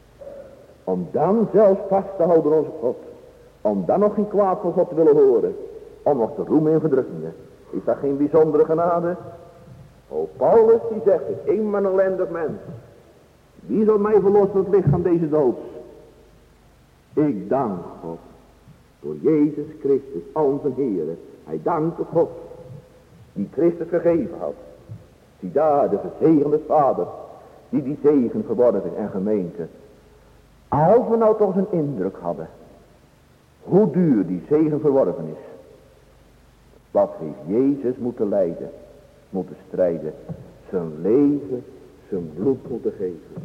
Om dan zelfs vast te houden onze God. Om dan nog geen kwaad van God te willen horen. Om nog te roemen in verdrukkingen. Is dat geen bijzondere genade? O, Paulus die zegt het. Ik ben een ellendig mens. Wie zal mij verlossen van het lichaam deze doods? Ik dank God. Door Jezus Christus, onze Heer. Hij dankte God. Die Christus gegeven had. Die daar de gezegende Vader. Die die zegen verworven en gemeente. Als we nou toch een indruk hadden. Hoe duur die zegen verworven is. Wat heeft Jezus moeten lijden. Moeten strijden. Zijn leven, zijn bloed moeten geven.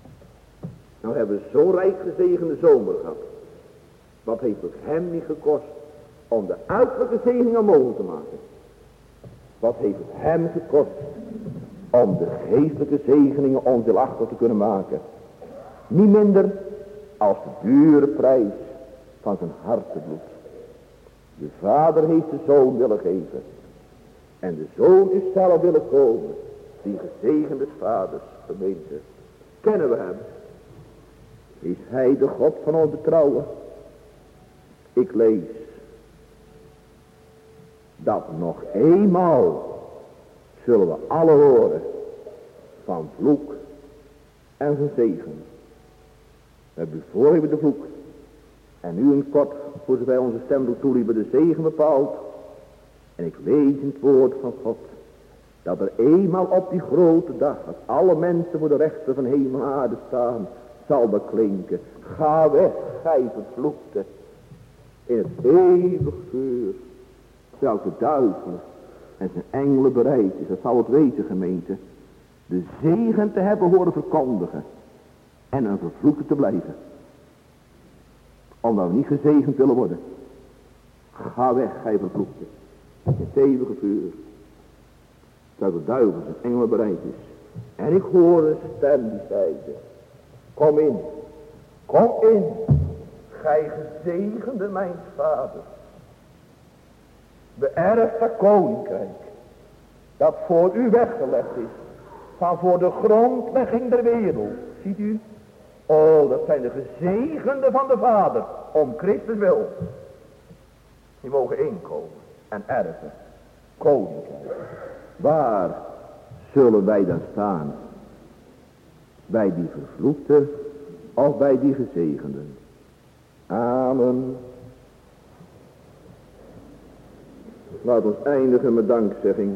Nou hebben we zo'n rijk gezegende zomer gehad. Wat heeft het hem niet gekost om de uiterlijke zegeningen mogelijk te maken. Wat heeft het hem gekost om de geestelijke zegeningen ondeelachtig te kunnen maken. Niet minder als de dure prijs van zijn hartebloed. De Vader heeft de Zoon willen geven. En de Zoon is zelf willen komen. Die gezegende Vaders gemeente. Kennen we hem? Is hij de God van ons betrouwen? Ik lees. Dat nog eenmaal zullen we alle horen. Van vloek en van zegen. We hebben voor hebben de vloek. En nu in kort, voor zover onze stem doet toeliep, de zegen bepaald. En ik lees in het woord van God. Dat er eenmaal op die grote dag, dat alle mensen voor de rechter van hemel en aarde staan, zal beklinken. Ga weg, gij vervloekte. In het eeuwig vuur. Terwijl de duivel en zijn engelen bereid is, dat zal het weten gemeente. De zegen te hebben horen verkondigen. En een vervloekte te blijven. Omdat we niet gezegend willen worden. Ga weg, gij vervloekte. In het eeuwige vuur. Terwijl de duivel en zijn engelen bereid is. En ik hoor een stem die zeide. Kom in. Kom in. Gij gezegende mijn Vader. Beërft dat koninkrijk. Dat voor u weggelegd is. Van voor de grondlegging der wereld. Ziet u? Oh, dat zijn de gezegenden van de Vader. Om Christus wil. Die mogen inkomen. En erven. Koninkrijk. Waar zullen wij dan staan? Bij die vervloekte of bij die gezegenden? Amen. Laat ons eindigen met dankzegging.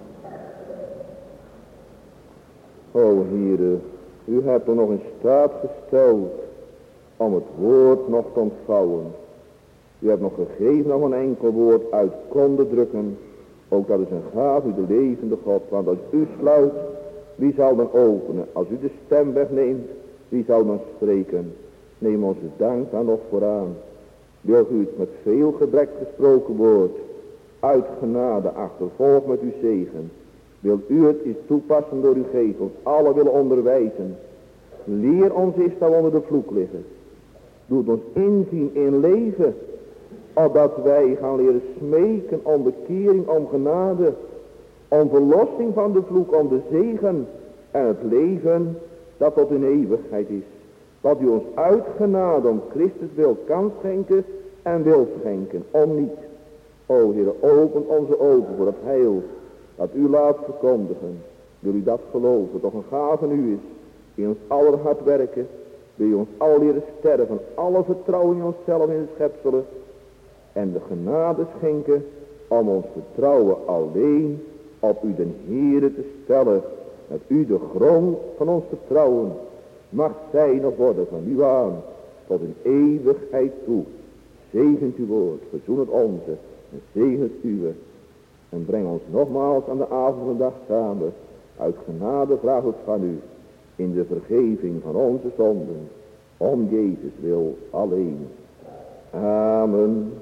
O Heere, u hebt er nog in staat gesteld om het woord nog te ontvouwen. U hebt nog gegeven om een enkel woord uit konden drukken. Ook dat is een gave, u de levende God. Want als u sluit, wie zal dan openen? Als u de stem wegneemt, wie zal dan spreken? Neem onze dank dan nog vooraan. Wil u het met veel gebrek gesproken woord uit genade achtervolg met uw zegen. Wil u het eens toepassen door uw geest, ons alle willen onderwijzen. Leer ons eens dat we onder de vloek liggen. Doet ons inzien in leven, opdat wij gaan leren smeken om bekering, om genade, om verlossing van de vloek, om de zegen en het leven dat tot in eeuwigheid is. Wat u ons uit genade om Christus wil kan schenken en wil schenken, om niet. O Heere, open onze ogen voor het heil dat u laat verkondigen. Wil u dat geloven, toch een gave u is, die ons aller hart werken, wil u ons al leren sterven, alle vertrouwen in onszelf en in de schepselen, en de genade schenken om ons vertrouwen alleen op u den Heere te stellen, dat u de grond van ons vertrouwen mag zijn of worden van u aan, tot in eeuwigheid toe. Zegent uw woord, verzoen het onze, en zegen het uwe. En breng ons nogmaals aan de avond van de dag samen. Uit genade vraag ik van u, in de vergeving van onze zonden, om Jezus wil alleen. Amen.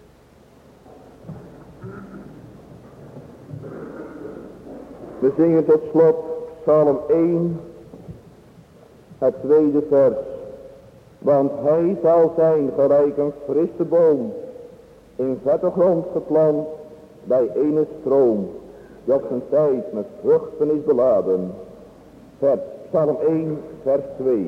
We zingen tot slot Psalm één, het tweede vers. Want hij zal zijn gelijk een frisse boom, in vette grond geplant, bij ene stroom, die op zijn tijd met vruchten is beladen. Vers, Psalm één, vers twee.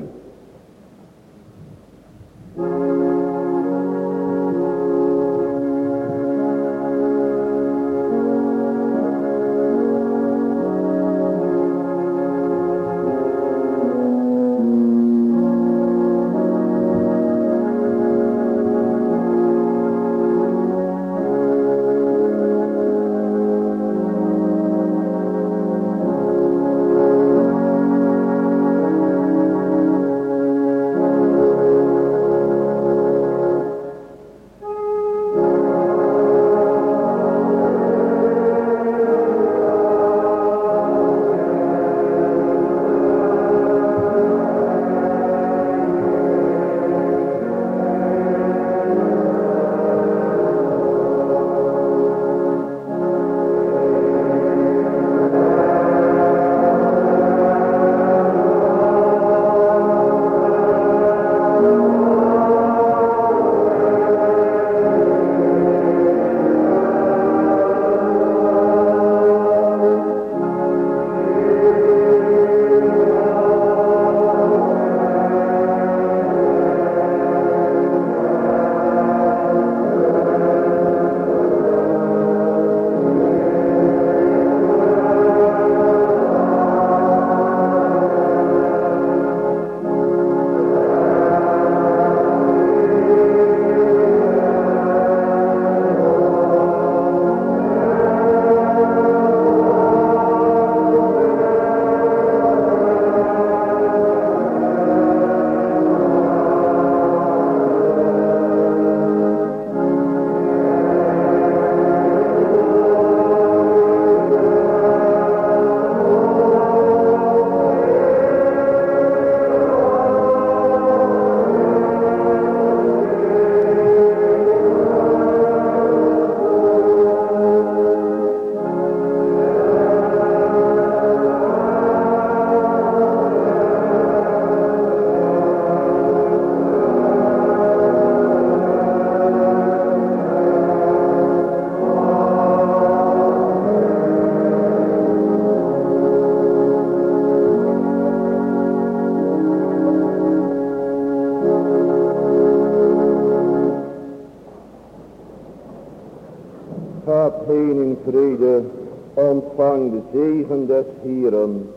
vrede, ontvang de zegen des Heeren,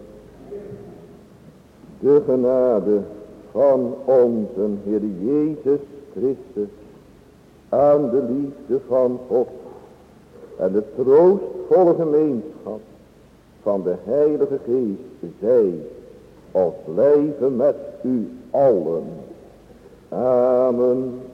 de genade van onze Heer Jezus Christus en de liefde van God en de troostvolle gemeenschap van de Heilige Geest zij of blijven met u allen. Amen.